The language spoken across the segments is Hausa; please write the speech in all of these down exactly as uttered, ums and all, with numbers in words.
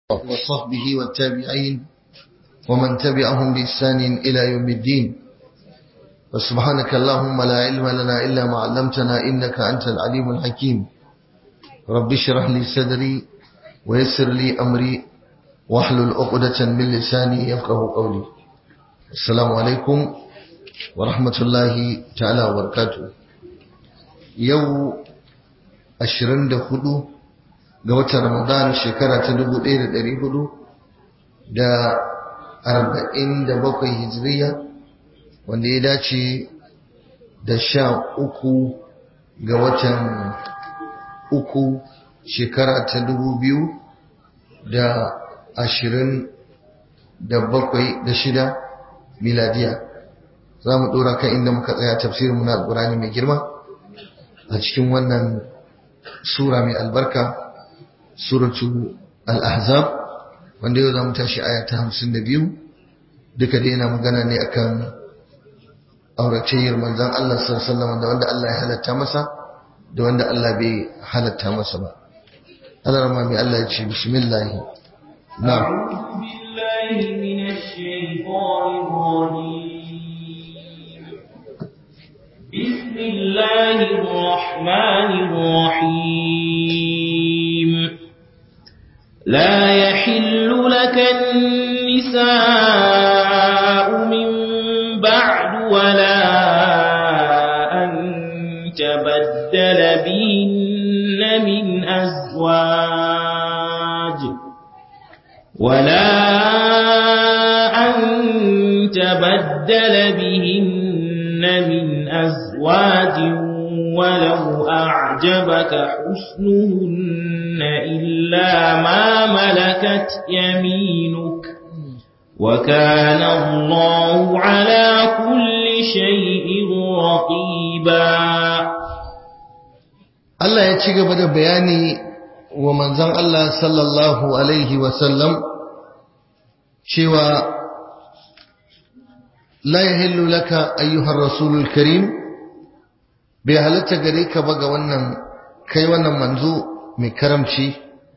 وصحبه والتابعين ومن تبعهم بإحسان إلى يوم الدين. وسبحانك اللهم لا علم لنا إلا ما علمتنا إنك أنت العليم الحكيم. رب اشرح لي صدري ويسر لي أمري واحلل عقدة من لساني يفقه قولي. السلام عليكم ورحمة الله تعالى وبركاته. يوم ashirin da hudu ga watan Ramadan shekara ta dubu ɗaya da ɗari hudu da arba'in da bakwai hijiriya, wanda ya dace da sha uku ga watan uku shekara ta dubu biyu da ashirin da bakwai da shida miladiya. Za mu ɗora kan inda muka tsaya tafsirin muna Alƙur'ani mai girma a cikin wannan sura mai albarka, suratu al-ahzab, wanda yau za mu tashi aya ta hamsin da biyu. Duka dai yana magana ne akan auratayyar manzon Allah sallallahu alaihi wasallam, da wanda Allah ya halatta masa da wanda Allah bai halatta masa ba. Allah rahma mai Allah ya ce bismillah. Na'am. A'udhu billahi minash shaitanir rajim. بسم الله الرحمن الرحيم. لا يحل لك النساء من بعد ولا أن تبدل بهن من أزواج ولا أن تبدل بهن من أزواج ولو أعجبك حسنهن إلا ما ملكت يمينك وكان الله على كل شيء رقيبا. Allah ya ci gaba da bayani wa manzon Allah sallallahu alaihi wasallam cewa la yahillu laka ayyuhar rasulul karim, bai halatta gare ka ba ga wannan kai wannan manzo mai karamci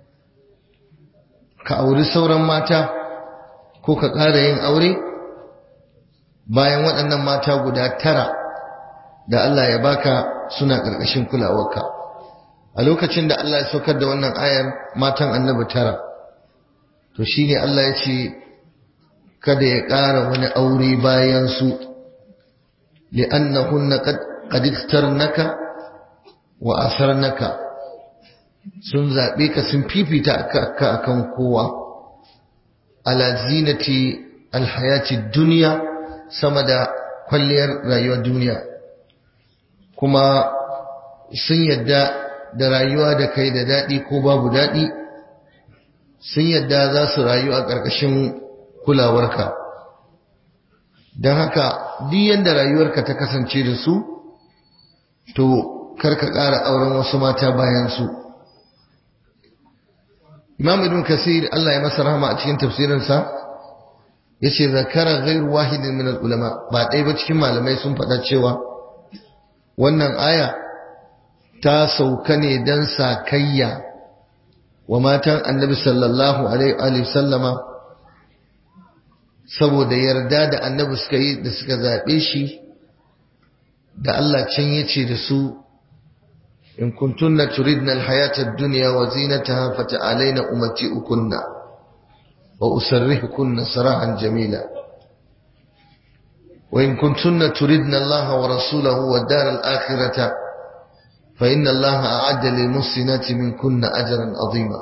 ka auri sauran mata ko ka ƙara yin aure bayan waɗannan mata guda tara da Allah ya baka suna ƙarƙashin kulawarka. A lokacin da Allah ya saukar da wannan ayar matan annabi tara, to shine Allah ya ce kada ya ƙara wani aure bayan su, li'annahunna qad qad ikhtarnaka wa asarnaka, sun zabe ka sun fifita ka akan kowa, ala zinati alhayati dunya, sama da kwalliyar rayuwar duniya, kuma sun yadda da rayuwa da kai da dadi ko babu dadi, sun yadda za su rayu a ƙarƙashin kulawarka. Don haka duk yanda rayuwarka ta kasance da su, to karka ƙara auren wasu mata bayan su. Imam Ibn Kasir Allah ya masa rahama a cikin tafsirinsa yace zakara ghairu wahidin min al-ulama, ba ɗaya ba cikin malamai sun faɗa cewa wannan aya ta sauka ne dan sakayya wa matan Annabi sallallahu alaihi wa sallama, saboda yarda da Annabi suka yi da suka zabe shi, da Allah can yace da su in kuntunna turidna alhayata ad-dunya wa zinataha fata'alayna umatti'ukunna wa usarrihukunna sarahan jamila wa in kuntunna turidna Allah wa rasulahu wad dar al-akhirata fa inna Allah a'adda lil muhsinati minkunna ajran 'azima.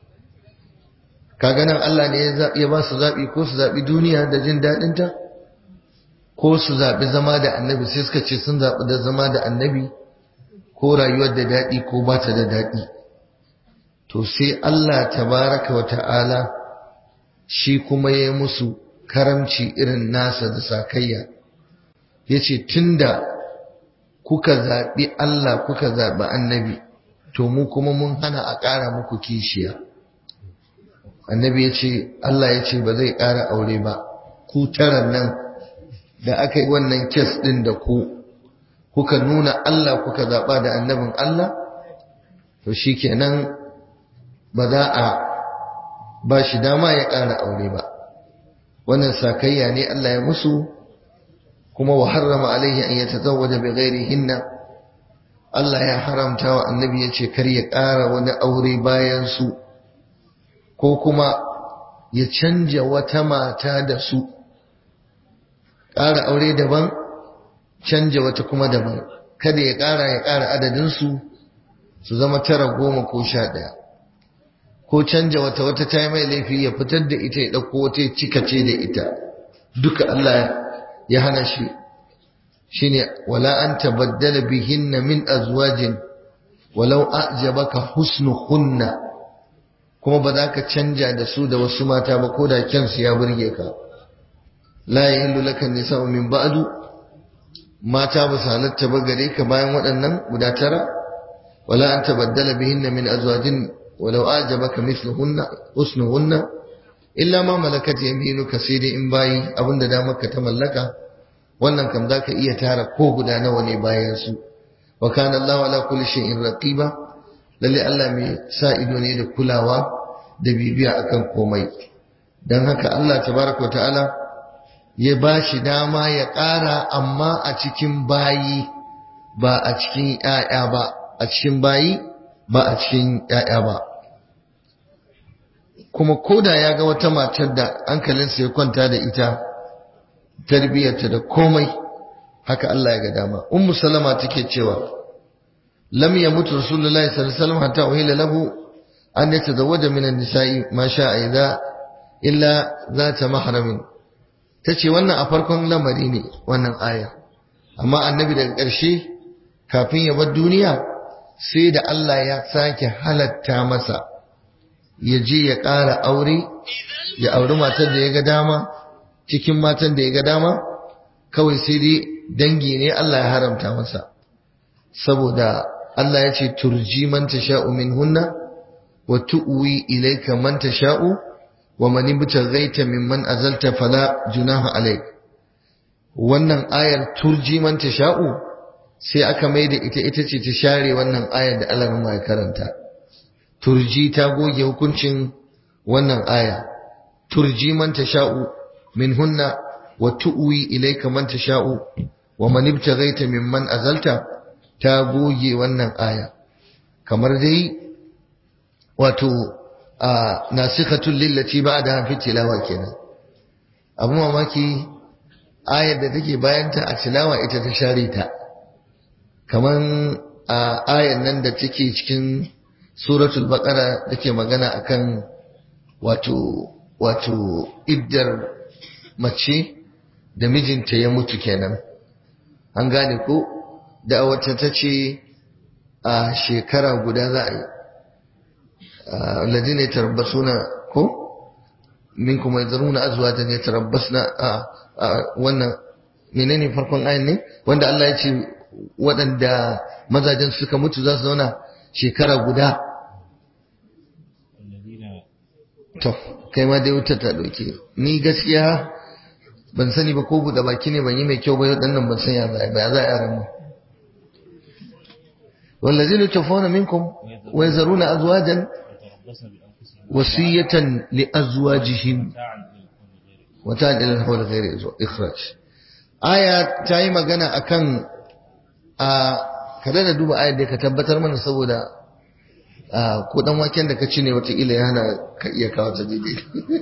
Kaga nan Allah ne ya ba su zabi, ko su zabi duniya da jin dadin ta, ko su zabi zama da Annabi. Sai suka ce sun zabi da zama da Annabi, ko rayuwar da daɗi ko ba ta da daɗi. To sai Allah tabaraka wa ta'ala shi kuma ya musu karamci irin nasa da sakayya, ya ce tunda kuka zaɓi Allah kuka zaɓi Annabi, to mu kuma mun hana a ƙara muku kishiya. Annabi ya ce Allah ya ce ba zai ƙara aure ba, ku taran nan da aka yi wannan kes ɗin da ku kuka nuna Allah kuka zaɓa da annabin Allah, to shi kenan ba za a ba shi dama ya ƙara aure ba. Wannan sakayya ne Allah ya musu, kuma wa harrama alaihi an yatazawwaja bi ghairihinna. Allah ya haramta wa annabi ya ce kar ya ƙara wani aure bayan su, ko kuma ya canja wata mata da su. Ƙara aure daban, canja wata kuma daban. Kada ya ƙara ya ƙara adadinsu su zama tara, goma ko sha ɗaya. Ko canja wata wata ta yi mai laifi ya fitar da ita ya ɗauko wata ya cikace da ita. Duka Allah ya hana shi. Shine wala an tabaddala bihinna min azwajin walau a'jabaka husnuhunna, kuma ba za ka canja da su da wasu mata ba ko da kyansu ya burge ka. La yahillu laka nisa'u min ba'du, mata ba su halatta ba gare ka bayan waɗannan guda tara. Wala an tabaddala bihinna min azwajin walau a'jabaka mithluhunna husnuhunna illa ma malakat yaminuka, sai dai in bayi abinda damar ka ta mallaka, wannan kam za ka iya tara ko guda nawa ne bayan su. Wa kana Allahu ala kulli shay'in raqiba, lalle Allah mai sa ido ne da kulawa da bibiya akan komai. Dan haka Allah tabaraka ta'ala ya bashi dama ya ƙara, amma a cikin bayi ba a cikin ƴaƴa ba, a cikin bayi ba a cikin ƴaƴa ba. Kuma koda ya ga wata matar da hankalinsa ya kwanta da ita, tarbiyarta da komai, haka Allah ya ga dama. Ummu Salama take cewa lam yamut Rasulullahi sallallahu alaihi wasallam hatta uhila lahu an yatazawwaja min an-nisa'i ma sha'a idha illa zata mahramin. Tace wannan a farkon lamari ne wannan aya, amma annabi daga ƙarshe kafin ya bar duniya sai da Allah ya sake halatta masa ya je ya ƙara aure, ya auri matar da ya ga dama cikin matan da ya ga dama, kawai sai dai dangi ne Allah ya haramta masa. Saboda Allah ya ce turji man tasha'u minhunna wa tu'wi ilayka man tasha'u wa man ibtaghaita mimman azalta fala junaha alayk. Wannan ayar turji man tasha'u sai aka maida ita ita ce ta share wannan ayar da Allah ya karanta. Turji ta goge hukuncin wannan aya. Turji man tasha'u minhunna wa tu'wi ilayka man tasha'u wa man ibtaghaita mimman azalta, ta goge wannan aya. Kamar dai wato a nasikhatul lillati ba'daha fi tilawa kenan. Abu mamaki ayar da take bayan ta a tilawa ita ta share ta. Kaman a ayar nan da take cikin suratul baqara take magana akan wato wato iddar mace da mijinta ya mutu kenan. An gane ko? Da wata ta ce a shekara guda za a yi. Alladhina yatarabbasuna ko minkum yadruna azwajan yatarabbasna a wannan menene farkon ayin ne wanda Allah ya ce waɗanda mazajen suka mutu za su zauna shekara guda. To kai ma dai wuta ta dauke ni gaskiya ban sani ba ko buɗe baki ne ban yi mai kyau ba waɗannan ban san ya za ba za a yaran mu. wallazina tafawna minkum wa yazaruna azwajan wasiyatan li azwajihim wa ta'al ila al-hawl ghayr ikhraj. Aya ta yi magana akan a kada da duba ayar da ka tabbatar mana, saboda ko dan waken da ka ci ne watakila ya hana ka iya kawo ta daidai.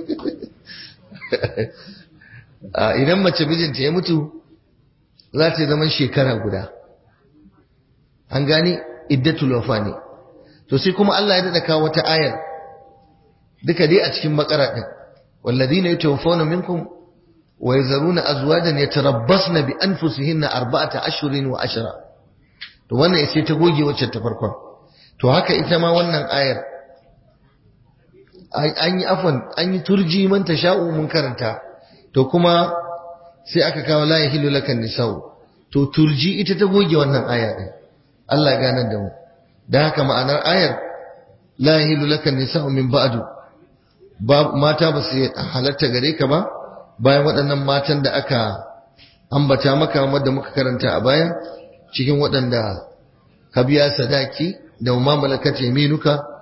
Idan mace mijinta ya mutu za ta zama shekara guda, an gani iddatul wafa ne. To sai kuma Allah ya dada kawo wata ayar duka dai a cikin bakara din, walladhina yatawaffawna minkum wa yazaruna azwajan yatarabbasna bi anfusihinna arba'ata ashhurin wa ashra. To wannan sai ta goge wacce ta farkon. To haka ita ma wannan ayar an yi afwan an yi turji man tasha'u mun karanta, to kuma sai aka kawo la yahillu lakan nisa'u, to turji ita ta goge wannan aya din. Allah ya ganar da mu. Dan haka ma'anar ayar la yahillu lakan nisa'u min ba'du, mata ba su halatta gare ka ba bayan waɗannan matan da aka ambata maka wanda muka karanta a baya, cikin waɗanda ka biya sadaki da ma malakat yaminuka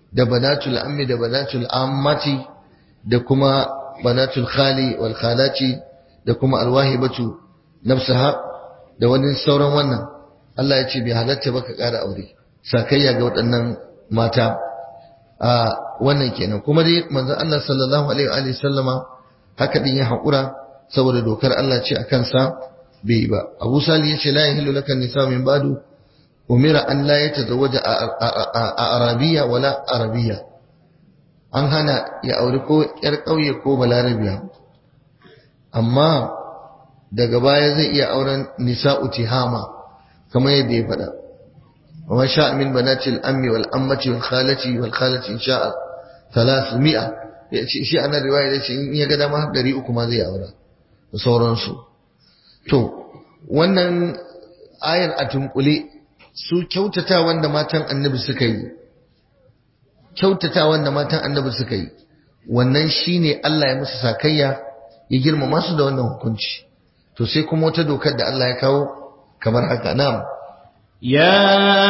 da banatul ammi da banatul ammati da kuma banatul khali wal khalati da kuma alwahibatu nafsaha da wani sauran wannan Allah ya ce bai halatta ba ka ƙara aure sakayya ga waɗannan mata a wannan kenan kuma dai manzon Allah sallallahu alaihi wa sallama haka din ya haƙura saboda dokar Allah ce akan sa bai ba Abu Salih yace la yahillu laka nisa min badu umira an la yatazawwaja a arabiya wala arabiya an hana ya aure ko yar ƙauye ko balarabiya amma daga baya zai iya auren nisa'u tihama kamar yadda ya faɗa wa sha'a min banatil ammi wal ammati wal khalati wal khalati in sha'a thalathmi'a yace shi ana riwaya yace in ya ga dama ɗari uku ma zai aura da sauransu to wannan ayar a tunkule su kyautata wanda matan annabi suka yi kyautata wanda matan annabi suka yi wannan shine Allah ya musu sakayya ya girmama su da wannan hukunci to sai kuma wata dokar da Allah ya kawo kamar haka na'am ya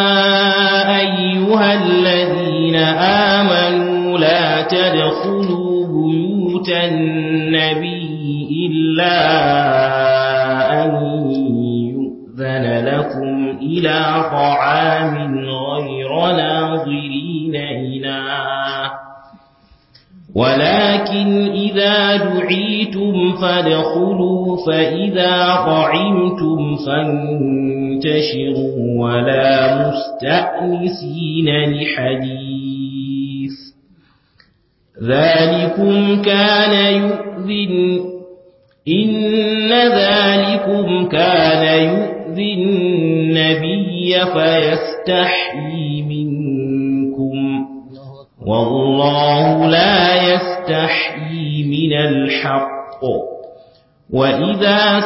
ayyuhalladhina amanu la tadkhulu buyutan nabiyyi illa an yu'dhana lakum ila ta'amin ghayra nadhirina ilayhi ولكن إذا دعيتم فادخلوا فإذا طعمتم فانتشروا ولا مستأنسين لحديث ذلكم كان يؤذي إن ذلكم كان يؤذي النبي فيستحيي منكم والله لا يستحيي من الحق وإذا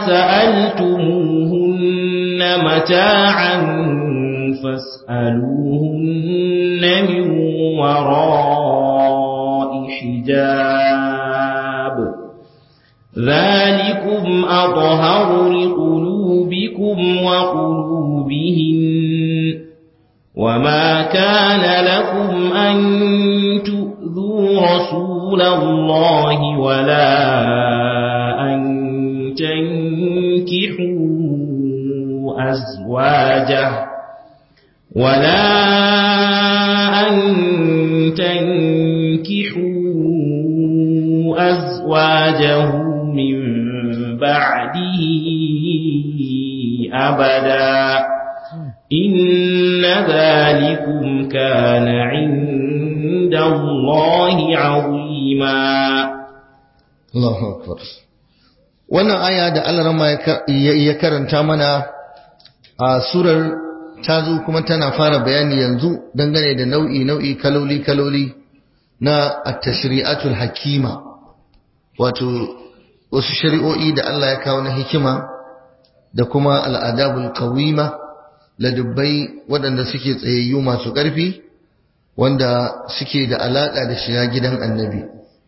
سألتموهن متاعا فاسألوهن من وراء حجاب ذلكم أطهر لقلوبكم وقلوبهم وما كان لكم أن تؤذوا رسول الله ولا أن تنكحوا أزواجه ولا أن تنكحوا أزواجه من بعده أبدا إن ذلكم كان عند الله عظيما الله أكبر wannan aya da Allah rama ya karanta mana a surar ta zo kuma tana fara bayani yanzu dangane da nau'i nau'i kaloli kaloli na at-tashri'atul hakima wato wasu shari'o'i da Allah ya kawo na hikima da kuma al-adabul qawima ladubbai waɗanda suke tsayayyu masu ƙarfi wanda suke da alaƙa da shiga gidan annabi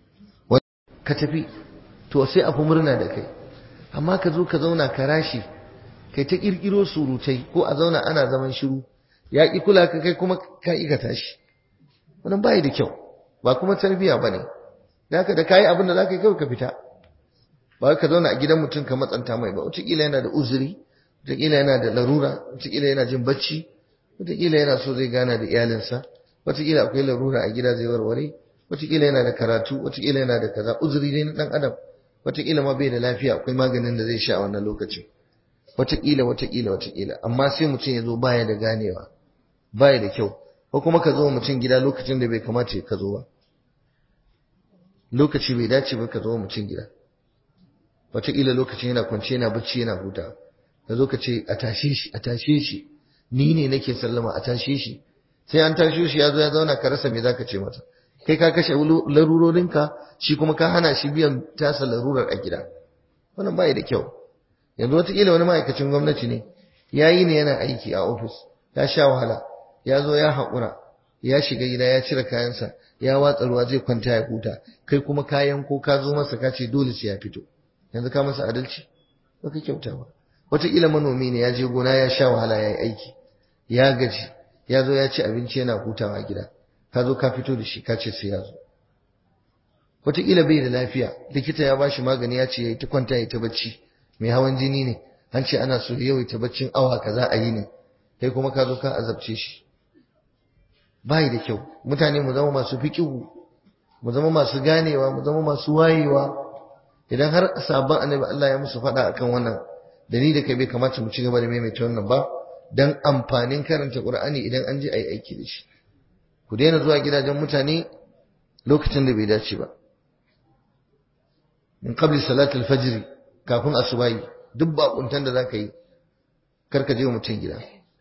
ka tafi to sai a fi murna da kai amma ka zo ka zauna ka rashi kai ta ƙirƙiro surutai ko a zauna ana zaman shiru ya ƙi kula ka kai kuma ka ƙi ka tashi wannan bai da kyau ba kuma tarbiyya ba ne da haka da kayi abin da za ka yi kawai ka fita ba ka zauna a gidan mutum ka matsanta mai ba wataƙila yana da uzuri wataƙila yana da larura wataƙila yana jin bacci wataƙila yana so zai gana da iyalinsa wataƙila akwai larura a gida zai warware wataƙila yana da karatu wataƙila yana da kaza uzuri dai na ɗan adam wataƙila ma bai da lafiya akwai maganin da zai sha a wannan lokacin wataƙila wataƙila wataƙila amma sai mutum ya zo baya da ganewa baya da kyau ko kuma ka zo mutum gida lokacin da bai kamata ka zo ba lokaci bai dace ba ka zo mutum gida wataƙila lokacin yana kwance yana bacci yana hutawa ka zo ka ce a tashe shi a tashe shi ni ne nake sallama a tashe shi sai an tashe shi ya zo ya zauna ka rasa me zaka ce masa kai ka kashe larurorinka shi kuma ka hana shi biyan tasa larurar a gida wannan bai da kyau yanzu wataƙila wani ma'aikacin gwamnati ne ya yi ne yana aiki a ofis ya sha wahala ya zo ya haƙura ya shiga gida ya cire kayansa ya watsa ruwa zai kwanta ya huta kai kuma kayan ko ka zo masa ka ce dole sai ya fito yanzu ka masa adalci ba ka kyauta ba wataƙila manomi ne ya je gona ya sha wahala ya yi aiki ya gaji ya zo ya ci abinci yana hutawa a gida ka zo ka fito da shi ka ce sai ya zo. Wataƙila bai da lafiya, likita ya bashi magani ya ce ya yi ta kwanta ya ta bacci, mai hawan jini ne, an ce ana so yau ta baccin awa kaza a yi ne, kai kuma ka zo ka azabce shi. Bai da kyau, mutane mu zama masu fiƙihu, mu zama masu ganewa, mu zama masu wayewa. Idan har sabon annabi Allah ya musu faɗa akan wannan, da ni da kai bai kamata mu ci gaba da maimaita wannan ba, dan amfanin karanta Qur'ani idan an je ayi aiki da shi. Ku daina zuwa gidajen mutane lokacin da bai dace ba. Min qabli salatul fajr, kafin asubahi, duk bakuntan da zaka yi karka je mutum gida.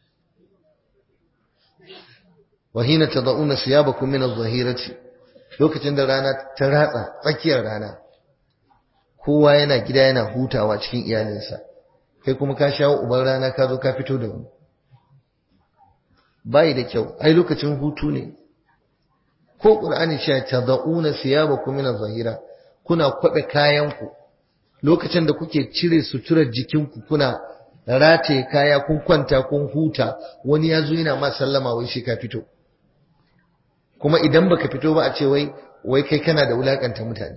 Wa hina tad'una siyabakum min adh-dhahirati, lokacin da rana ta ratsa tsakiyar rana, kowa yana gida yana hutawa cikin iyalinsa, kai kuma ka shawo uban rana ka zo ka fito da mu. Bai da kyau, ai lokacin hutu ne. Ko Qur'ani ce tad'una siyabakum min adh-dhahira, kuna kwabe kayanku lokacin da kuke cire suturar jikinku, kuna rataye kaya, kun kwanta kun huta, wani ya zo yana ma sallama wai shi ka fito. Kuma idan baka fito ba a ce wai wai kai kana da wulakanta mutane.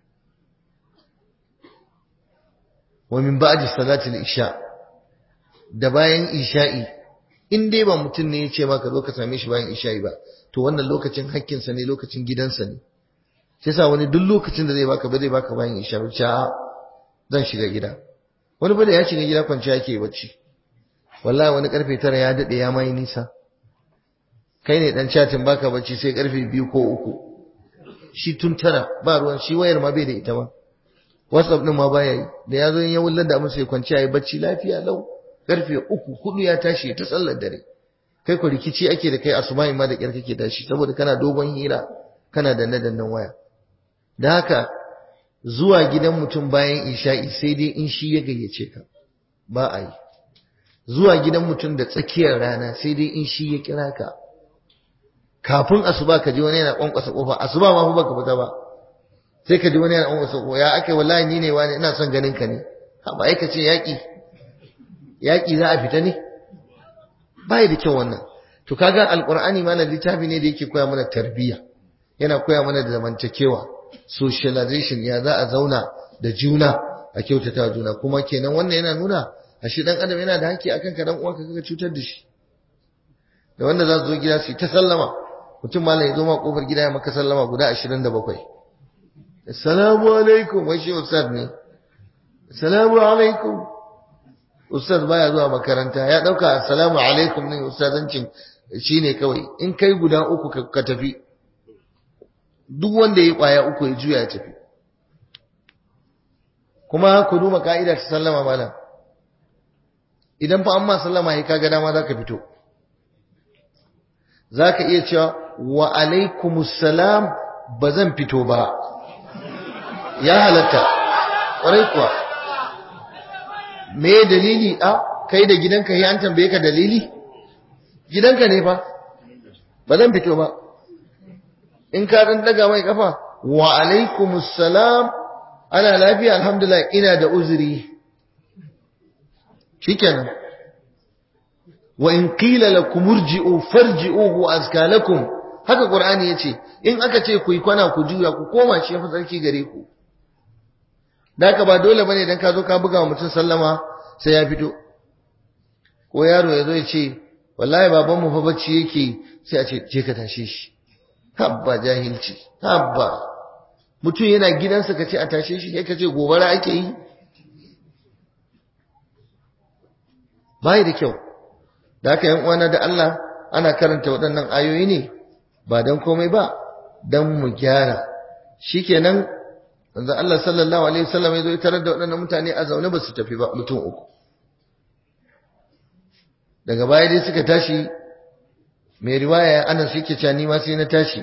Wa min ba'di salatil isha, da bayan isha'i, in dai ba mutum ne ya ce maka zo ka same shi bayan isha'i ba, to wannan lokacin hakkinsa ne, lokacin gidansa ne. Sai sa wani duk lokacin da zai baka ba zai baka bayan isha ba, a zan shiga gida. Wani ba da ya shiga gida kwanciya yake bacci. Wallahi wani karfe tara ya dade ya mai nisa. Kai ne dan chatin baka bacci sai karfe biyu ko uku. Shi tun tara ba ruwan shi, wayar ma bai da ita ba. WhatsApp din ma baya yi. Da ya zo ya wullar da mu sai kwanciya yayi bacci lafiya lau. Karfe uku hudu ya tashi ta sallar dare. Kai ko rikici ake da kai, asubahi ma da kyar kake tashi saboda kana dogon hira, kana danne dannan waya. Da haka zuwa gidan mutum bayan isha'i sai dai in shi ya gayyace ka, ba a yi. Zuwa gidan mutum da tsakiyar rana sai dai in shi ya kira ka. Kafin asuba ka ji wani yana kwankwasa kofa, asuba ma fa baka fita ba, sai ka ji wani yana kwankwasa kofa, ya akai wallahi ni ne wani ina son ganin ka ne. Ha ba ai ka ce yaki yaki za a fita ne? Bai da kyau wannan. To kaga alqur'ani ma na littafi ne da yake koya mana tarbiyya, yana koya mana da zamantakewa, socialization, ya za a zauna da juna a kyautata juna. Kuma kenan wannan yana nuna ashe dan adam yana da haƙƙi akan ka, dan uwanka kaga cutar da shi. Da wanda za su zo gida su ta sallama, mutum mallan ya zo ma kofar gida ya maka sallama guda ashirin da bakwai. Assalamu alaikum, wai shi ustad ne. Assalamu alaikum. Ustad baya zuwa makaranta, ya dauka assalamu alaikum ne ustadancin shine kawai. In kai guda uku ka tafi, duk wanda ya kwaya uku ya juya ya tafi. Kuma ku duba ka'ida ta sallama malam, idan fa amma sallama ya kaga dama zaka fito, zaka iya cewa wa alaikumus salam, bazan fito ba, ya halatta ƙwarai kuwa. Me dalili? A kai da gidanka ya an tambaye ka dalili? Gidanka ne fa, bazan fito ba. In ka dan daga mai kafa, wa alaikumus salam, ana lafiya alhamdulillah, ina da uzuri, shikenan. Wa in qila lakum urji'u farji'u azka lakum, haka qur'ani yace, in aka ce ku yi kwana ku juya ku koma shi fa sarki gare ku. Daka ba dole bane dan ka zo ka buga wa mutum sallama sai ya fito. Ko yaro yazo ya ce wallahi baban mu fa bacci yake, sai a ce je ka tashe shi. Habba jahilci, habba. Mutum yana gidansa kace a tashe shi, kai kace gobara ake yi. Bai da kyau. Da haka yan uwana da Allah, ana karanta waɗannan ayoyi ne ba dan komai ba, dan mu gyara. Shikenan manzo Allah sallallahu alaihi wasallam ya zo ya tarar da waɗannan mutane a zaune ba su tafi ba, mutum uku. Daga baya dai suka tashi, mai riwaya Anas yake cewa ni ma sai na tashi,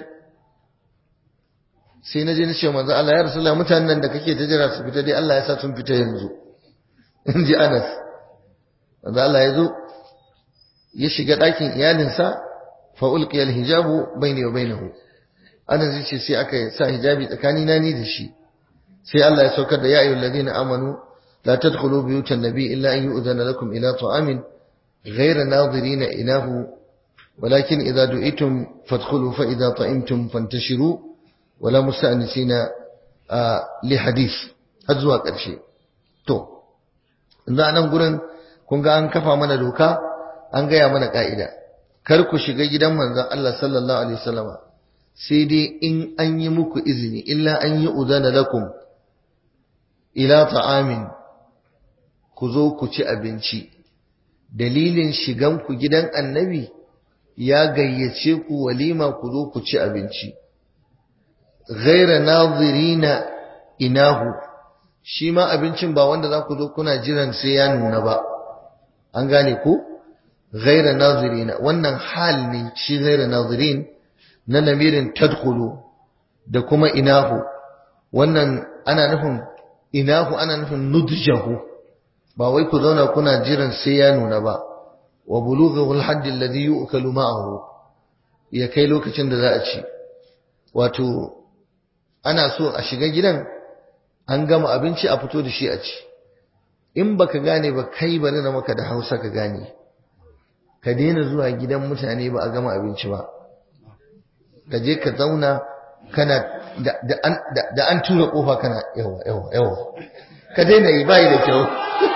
sai na je na ce manzo Allah, ya Rasulullah, mutanen nan da kake ta jira su fita dai Allah ya sa sun fita yanzu. In ji Anas. Manzo Allah ya zo ya shiga ɗakin iyalinsa, fa ulqiya alhijabu bayni wa bainahu. Anas ya ce sai aka sa hijabi tsakanina ni da shi. Sai Allah ya saukar da ya ayyuhal ladina amanu la tadkhulu buyutan nabiy illa an yu'zana lakum ila ta'amin ghayra nadirina inahu walakin idza du'itum fadkhulu fa idza ta'imtum fantashiru wala musta'nisina li hadith har zuwa ƙarshe. To yanzu a nan gurin kun ga an kafa mana doka, an gaya mana ka'ida, kar ku shiga gidan manzon Allah sallallahu alaihi wasallama sai dai in an yi muku izini, illa an yi udana lakum ila ta'amin, ku zo ku ci abinci. Dalilin shigan ku gidan annabi ya gayyace ku walima, ku zo ku ci abinci. Ghaira nazirina inahu, shi ma abincin ba wanda za ku zo kuna jiran sai ya nuna ba. An gane ku? Ghaira nazirina, wannan hal ne shi ghaira nazirin na lamirin tadkhulu da kuma inahu. Wannan ana nufin inahu, ana nufin nudjahu, ba wai ku zauna kuna jiran sai ya nuna ba. Wa bulughu al-hadd alladhi yu'kalu ma'ahu, ya kai lokacin da za a ci. Wato ana so a shiga gidan an gama abinci a fito da shi a ci. In baka gane ba kai bari na maka da Hausa ka gane. Ka daina zuwa gidan mutane ba a gama abinci ba. Ka je ka zauna kana da, da, da, da an tura kofa kana yawa yawa yawa. Ka daina yi bai da kyau.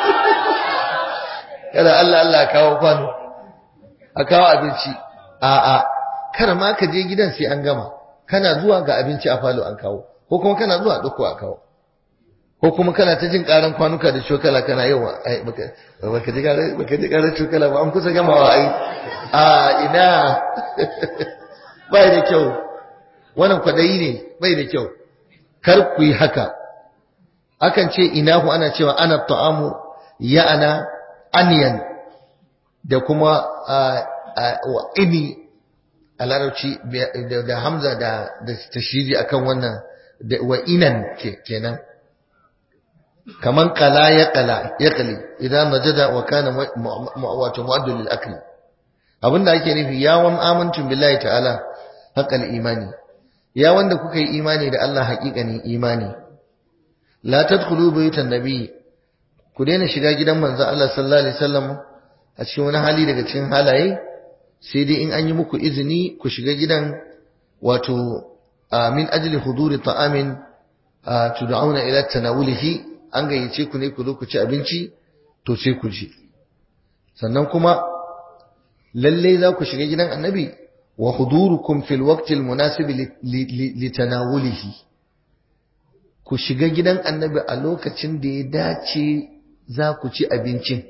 Kada Allah Allah kawo kwano, a kawo abinci. A'a, kar ma ka je gidan sai an gama. Kana zuwa ga abinci a falo an kawo, ko kuma kana zuwa ɗauko a kawo, ko kuma kana ta jin ƙaran kwanuka da cokala kana yawa ai baka baka ji ƙarar baka ji ƙarar cokala ba, an kusa gamawa ai. A ina bai da kyau, wannan kwadayi ne, bai da kyau. Kar ku yi haka. Akan ce inahu, ana cewa ana ta'amu, ya ana aniyan, da kuma wa ini a larabci da hamza da tashiri akan wannan, wa inan kenan. Kaman kala ya kala ya kali idan najada wa kana wato mu'addul lil akli. Abinda ake nufi, ya wan amantum billahi ta'ala haqqal imani, ya wanda kuka yi imani da Allah haƙiƙanin imani. La tadkhulu baytan nabi, ku daina shiga gidan manzo Allah sallallahu alaihi wasallam a cikin wani hali daga cikin halaye, sai dai in an yi muku izini ku shiga gidan, wato min ajli huduri ta'amin tud'auna ila tanawulihi, an gayyace ku ne ku zo ku ci abinci, to sai ku ji. Sannan kuma lalle za ku shiga gidan annabi, wa hudurukum fil waqti al munasib li tanawulihi, ku shiga gidan annabi a lokacin da ya dace za ku ci abincin.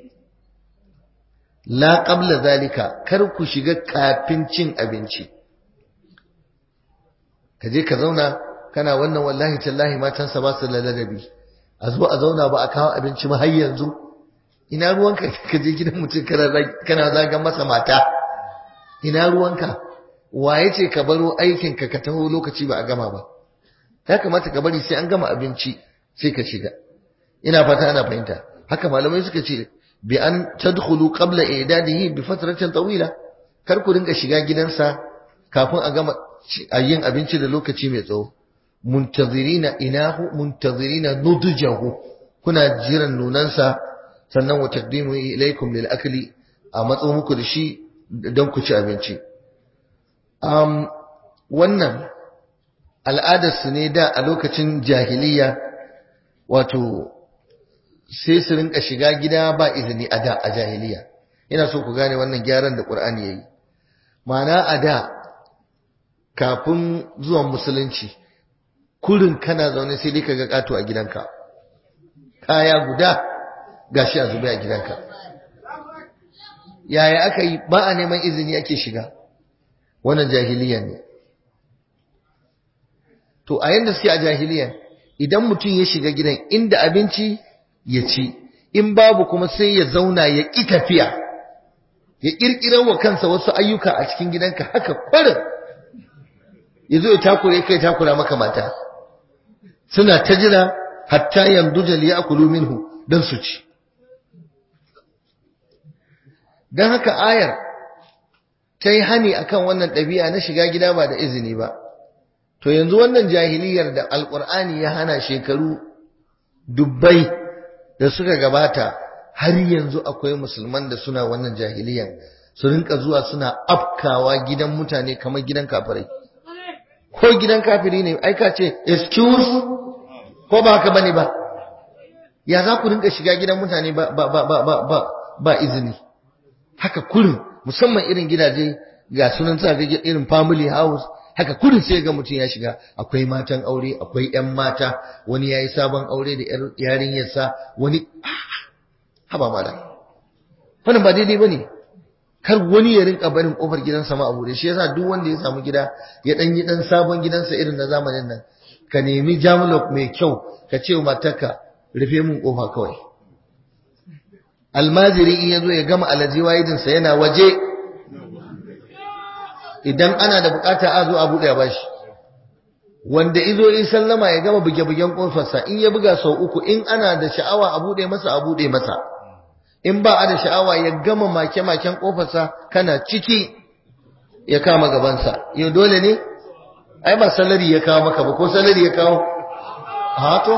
La qabla zalika, kar ku shiga kafin cin abinci. Ka je ka zauna kana wannan wallahi tallahi matansa ba su ladabi, a zo a zauna ba a kawo abinci ma har yanzu. Ina ruwanka ka je gidan mutum kana zagan masa mata? Ina ruwanka? Waye ce ka baro aikin ka ka taho lokaci ba a gama ba? Ya kamata ka bari sai an gama abinci sai ka shiga. Ina fata ana fahimta. Haka malamai suka ce bi an tadkhulu qabla i'dadihi bi fatratin tawila, kar ku dinga shiga gidansa kafin a gama yin abinci da lokaci mai tsawo. Muntazirina inahu muntazirina nudjahu, kuna jiran nunansa, sannan wa taqdimu ilaykum lil akli, a matso muku da shi don ku ci abinci. Um, wannan al'adarsu ne da a lokacin jahiliya, wato sai su rinka shiga gida ba izini a da a jahiliya. Ina so ku gane wannan gyaran da Qur'ani yayi. Ma'ana a da kafin zuwan musulunci, kurin kana zaune sai dai kaga kato a gidanka, kaya guda gashi a zube a gidanka. Yaya aka yi? Ba a neman izini ake shiga. Wannan jahiliya ne. To a yanda suke a jahiliya, idan mutum ya shiga gidan inda abinci ya ci, in babu kuma sai ya zauna ya ƙi tafiya, ya ƙirƙirar wa kansa wasu ayyuka a cikin gidanka haka kwarin, ya zo ya takure kai takura maka mata. Suna ta jira hatta yanzu jali ya akulu minhu don su ci. Don haka ayar ta yi hani akan wannan ɗabi'a na shiga gida ba da izini ba. To yanzu wannan jahiliyar da Alƙur'ani ya hana shekaru dubbai da suka gabata, har yanzu akwai musulman da suna wannan jahiliyar. su rinka zuwa suna afkawa gidan mutane kamar gidan kafirai. Ko gidan kafiri ne ai ka ce excuse ko ba haka bane ba, ya za ku rinka shiga gidan mutane ba ba ba ba ba, ba izini haka kurin, musamman irin gidaje ga sunan sa ga irin family house haka kurin sai ga mutum ya shiga, akwai matan aure, akwai ƴan mata, wani yayi sabon aure da yarinyarsa, wani haba mala, wannan ba daidai bane. Kar wani ya rinka barin kofar gidansa ma a bude. Shi yasa duk wanda ya samu gida ya dan yi dan sabon gidansa irin na zamanin nan, ka nemi jamlock mai kyau, ka ce wa matarka rufe mun kofa kawai. Almajiri in yazo ya gama alaji wayidin sa yana waje, idan ana da bukata a zo a bude a bashi. Wanda izo in sallama ya gama buge-bugen kofarsa, in ya buga sau uku, in ana da sha'awa a bude masa a bude masa. In ba a da sha'awa ya gama make-maken kofarsa, kana ciki ya kama gabansa. Yau dole ne? Ai ba salari ya kawo maka ba, ko salari ya kawo? Hato?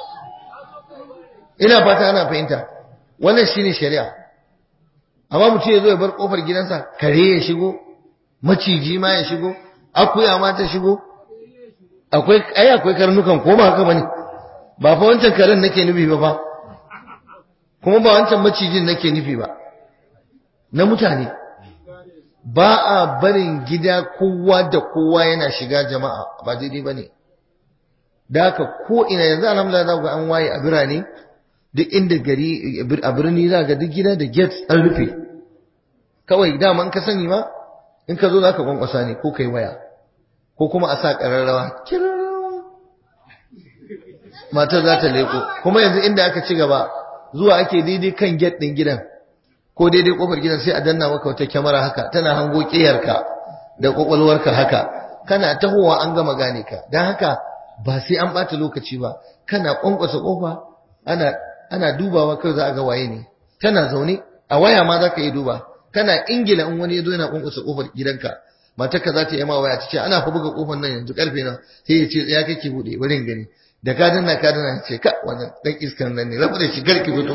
Ina fata ana fahimta. Wannan shine shari'a. Amma mutum ya zo ya bar kofar gidansa, kare ya shigo, maciji ma ya shigo, akuya ma ta shigo. Akwai ai akwai karnukan ko ba haka bane? Ba fa wancan karen nake nufi ba fa. Kuma ba wancan macijin nake nufi ba, na mutane. Ba a barin gida kowa da kowa yana shiga jama'a, ba daidai ba ne. Da haka ko ina yanzu alhamdulillah za ga an waye a birane, duk inda gari a birni za ga duk gida da gate an rufe. Kawai dama in ka sani ma, in ka zo za ka kwankwasa ne ko kai waya, ko kuma a sa ƙararrawa. Matar za ta leko, kuma yanzu inda aka ci gaba, zuwa ake daidai kan gate din gidan ko daidai kofar gidan sai a danna maka wata kyamara haka tana hango kiyarka da kokolwarka haka, kana tahowa an gama gane ka. Dan haka ba sai an bata lokaci ba, kana kwankwasa kofa ana ana dubawa kai za a ga waye ne. Tana zaune a waya ma zaka yi duba, kana Ingila in wani yazo yana kwankwasa kofar gidanka, matarka za ta yi ma waya ta ce ana fa buga kofar nan yanzu karfe na, sai ya ce tsaya kake bude wurin gani. Da ka danna ka danna ce ka wannan dan iskan nan ne, rabu da shi garki fito.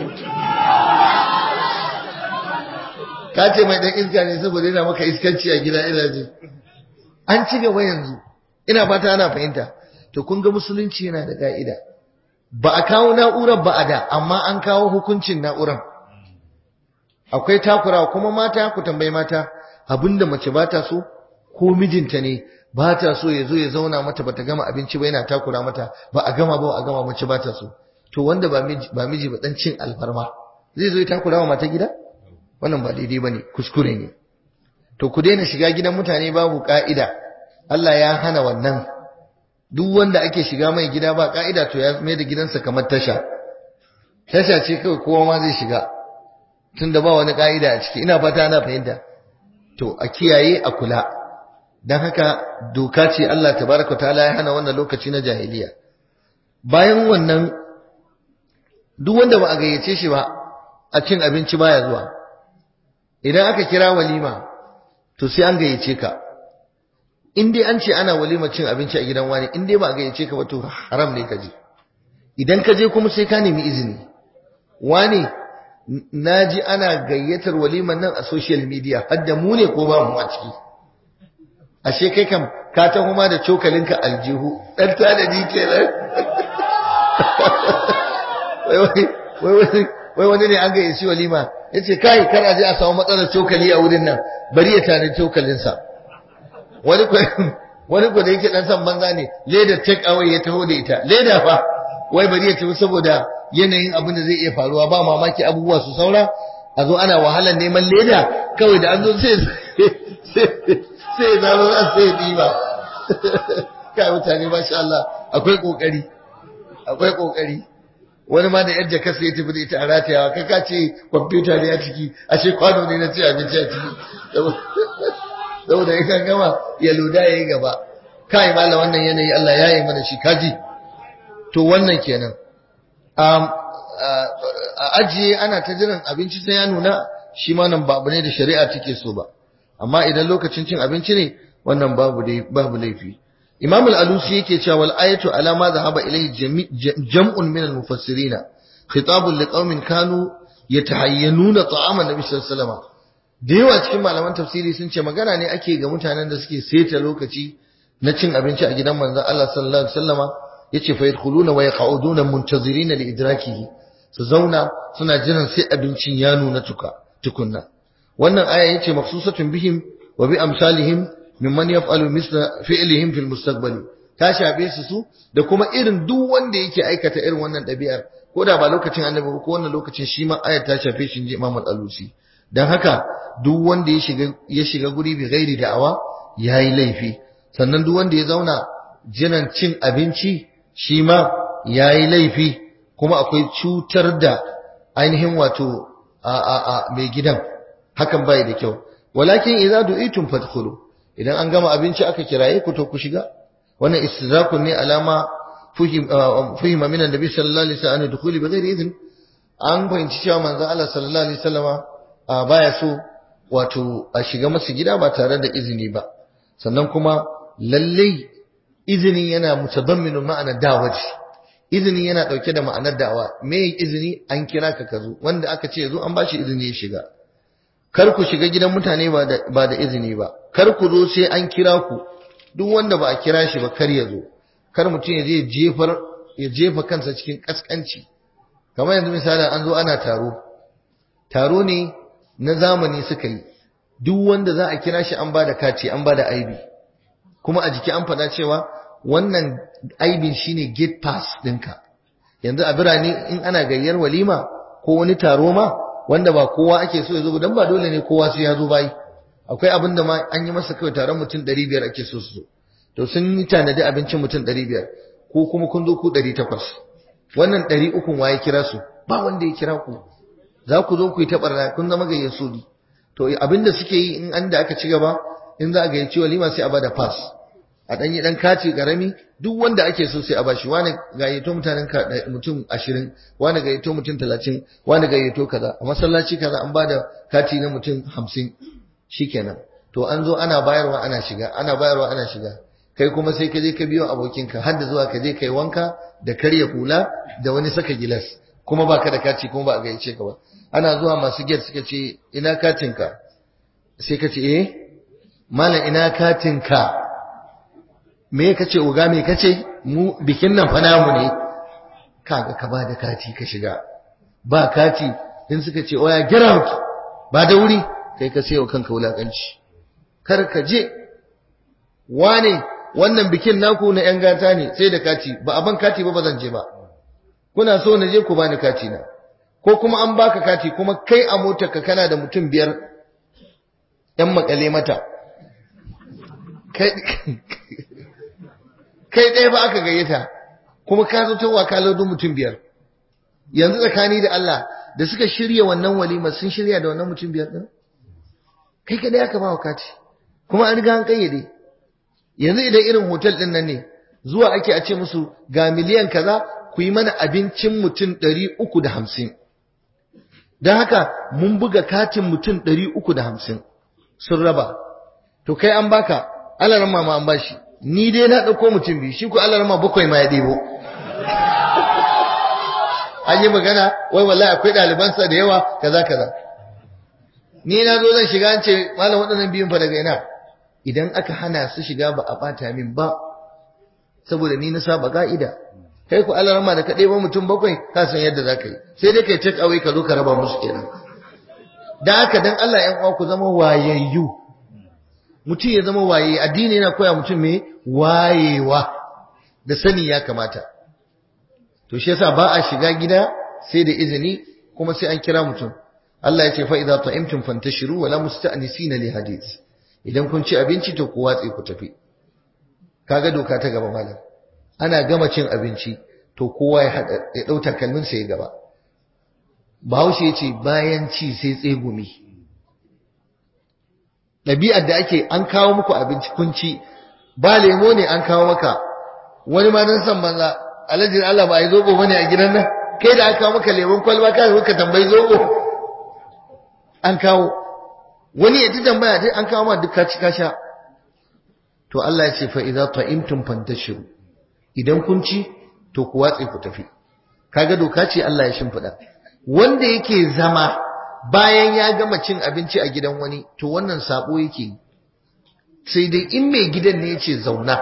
Ka ce mai dan iska ne saboda yana maka iskanci a gida, ina ji an ci gaba yanzu. Ina fata ana fahimta. To kun ga musulunci yana da ka'ida. Ba a kawo na'urar ba a da, amma an kawo hukuncin na'urar. Akwai takura, kuma mata ku tambayi mata, abinda mace ba ta so ko mijinta ne ba ta so ya zo ya zauna mata bata gama abinci ba yana takura mata, ba a gama ba a gama, mace ba ta so. To wanda ba miji ba miji ba dan cin alfarma zai zo ya takura wa mata gida? Wannan ba daidai bane, kuskure ne. To ku daina shiga gidan mutane babu ka'ida. Allah ya hana wannan. Duk wanda ake shiga mai gida ba ka'ida to ya mai da gidansa kamar tasha. Tasha ce kawai kowa ma zai shiga, tunda ba wani ka'ida a ciki. Ina fata ana fahimta. To a kiyaye, a kula. Dan haka doka ce Allah tabaraka ta'ala ya hana wannan lokaci na jahiliya. Bayan wannan, duk wanda ba a gayyace shi ba a cin abinci baya zuwa. Idan aka kira walima to sai an gayyace ka. In dai an ce ana walima cin abinci a gidan wani, in dai ba a gayyace ka ba to haram ne ka je. Idan ka je kuma sai ka nemi izini. Wani naji ana gayyatar waliman nan a social media, har da mu ne ko ba mu a ciki. Ashe kai kam ka taho ma da cokalinka aljihu, dan tanadi kenan. Wai wai wai wani ne an gayyaci walima, yace kai kar a je a samu matsalar cokali a wurin nan, bari ya tare cokalinsa. Wani ko wani ko da yake dan san banza ne, leda take away ya taho da ita. Leda fa wai bari ya tafi saboda yanayin abin da zai iya faruwa, ba mamaki abubuwa su saura, a zo ana wahalar neman leda, kawai da an zo sai sai zaro an sai diba. Kai mutane masha Allah akwai kokari, akwai kokari. Wani ma da yadda kasa ya tafi da ita a ratayawa, kai ka ce kwamfuta ne a ciki, ashe kwano ne na ci abinci a ciki. Saboda ya kan gama ya loda ya yi gaba. Kai mala wannan yanayi Allah ya yi mana shi kaji. To wannan kenan. A ajiye ana ta jiran abinci sai ya nuna, shi ma nan babu ne da shari'a take so ba. Amma idan lokacin cin abinci ne, wannan babu dai babu laifi. Imam al-Alusi yake cewa wal ayatu ala ma dhahaba ilayhi jam'un min al-mufassirina khitabun liqaumin kanu yatahayyanuna ta'ama nabi sallallahu alaihi wasallam. da yawa cikin malaman tafsiri sun ce magana ne ake ga mutanen da suke seta lokaci na cin abinci a gidan manzon Allah sallallahu alaihi wasallama yace fa yadkhuluna wa yaq'uduna muntazirina li idrakihi su zauna suna jiran sai abincin ya nuna tuka tukunna wannan aya yace mafsusatun bihim wa bi amsalihim mimman yaf'alu misla fi'lihim fil mustaqbal ta shafe su su da kuma irin duk wanda yake aikata irin wannan dabi'ar ko da ba lokacin annabi ko wannan lokacin shi ma aya ta shafe shi inji Imam al-Alusi dan haka duk wanda ya shiga ya shiga guri bi gairi da'awa yayi laifi sannan duk wanda ya zauna jiran cin abinci shi ma yayi laifi kuma akwai cutar da ainihin wato a a a mai gidan hakan bai da kyau walakin idza du'itum fadkhulu idan an gama abinci aka kiraye ku to ku shiga wannan istidrakun ne alama fuhim fuhima min annabi sallallahu alaihi wasallam dukhuli bighairi idn an fahimci cewa manzon Allah sallallahu alaihi wasallama baya so wato a shiga masa gida ba tare da izini ba sannan kuma lalle izini yana mutadammin ma'anar da'awaji izini yana dauke da ma'anar da'awa me izini an kira ka kazo wanda aka ce zo an bashi izini ya shiga kar ku shiga gidan mutane ba da ba da izini ba kar ku zo sai an kira ku duk wanda ba a kira shi ba kar ya zo kar mutum ya je jefar ya jefa kansa cikin kaskanci kamar yanzu misali an zo ana taro taro ne na zamani suka yi duk wanda za a kira shi an bada kati an bada aibi kuma a jiki an faɗa cewa wannan aibin shine gate pass ɗinka yanzu a birane in ana gayyar walima ko wani taro ma wanda ba kowa ake so ya zo dan ba dole ne kowa sai ya zo bai akwai abin da ma an yi masa kawai taron mutum ɗari biyar ake so su zo to sun yi tanadi abincin mutum ɗari biyar ko kuma kun zo ku ɗari takwas wannan ɗari ukun waye kira su ba wanda ya kira ku za ku zo ku yi taɓarna kun zama gayyaso ne to abinda suke yi in an da aka ci gaba in za a gayyaci walima sai a bada pass a ɗan yi ɗan kati ƙarami duk wanda ake so sai a bashi wani gayyato mutanen mutum ashirin wani gayyato mutum talatin wani gayyato kaza a masallaci kaza an bada kati na mutum hamsin shikenan to an zo ana bayarwa ana shiga ana bayarwa ana shiga kai kuma sai ka je ka biyo abokinka har da zuwa ka je kai wanka da karya hula da wani saka gilas kuma baka da kati kuma ba a gayyace ka ba ana zuwa masu gate suka ce ina katinka sai ka ce eh mallam ina katinka me kace uga me kace mu bikin nan fa namu ne kaga ka bada kati ka shiga ba kati in suka ce oya get out ba da wuri kai ka sayo kanka wulakanci kar ka je wane wannan bikin naku na yan gata ne sai da kati ba a ban kati ba bazan je ba kuna so na je ku bani kati na ko kuma an baka kati kuma kai a motarka kana da mutum biyar yan makale mata kai kai ɗaya ba aka gayyata kuma ka zo tawa ka laudo mutum biyar yanzu tsakani da Allah da suka shirya wannan walima sun shirya da wannan mutum biyar din kai kadai aka ba kati kuma an riga an kayyade yanzu idan irin hotel din nan ne zuwa ake a ce musu ga miliyan kaza ku yi mana abincin mutum ɗari uku da hamsin don haka mun buga katin mutum ɗari uku da hamsin sun raba to kai an baka alarma ma an bashi ni dai na ɗauko mutum biyu shi ku alarma bakwai ma ya ɗebo an yi magana wai wallahi akwai ɗalibansa da yawa kaza kaza ni na zo zan shiga an ce malam waɗannan biyun fa daga ina idan aka hana su shiga ba a ɓata min ba saboda ni na saba ka'ida kai ku alarma da ka ɗebo mutum bakwai ka san yadda za ka yi sai dai kai take away ka zo ka raba musu kenan dan haka dan Allah ƴan uwa ku zama wayayyu mutum ya zama waye addini yana koya mutum me wayewa da sani ya kamata to shi yasa ba a shiga gida sai da izini kuma sai an kira mutum Allah ya ce fa idza ta'imtum fantashiru wala musta'nisina li hadith idan kun ci abinci to ku watse ku tafi kaga doka ta gaba malam ana gama cin abinci to kowa ya hada ya dauta kalmin sa ya gaba Bahaushe ya ce bayan ci sai tsegumi ɗabi'ar da ake an kawo muku abinci kun ci ba lemo ne an kawo maka wani ma dan san banza alhaji Allah ba ai zobo bane a gidan nan kai da aka kawo maka lemon kwalba kai ka tambayi zobo an kawo wani ya ji tambaya dai an kawo ma duk ka ci ka sha to Allah ya ce fa idza ta'imtum fantashiru idan kun ci to ku watse ku tafi kaga doka ce Allah ya shimfida wanda yake zama bayan ya gama cin abinci a gidan wani to wannan sabo yake, sai dai in mai gidan ne yace zauna.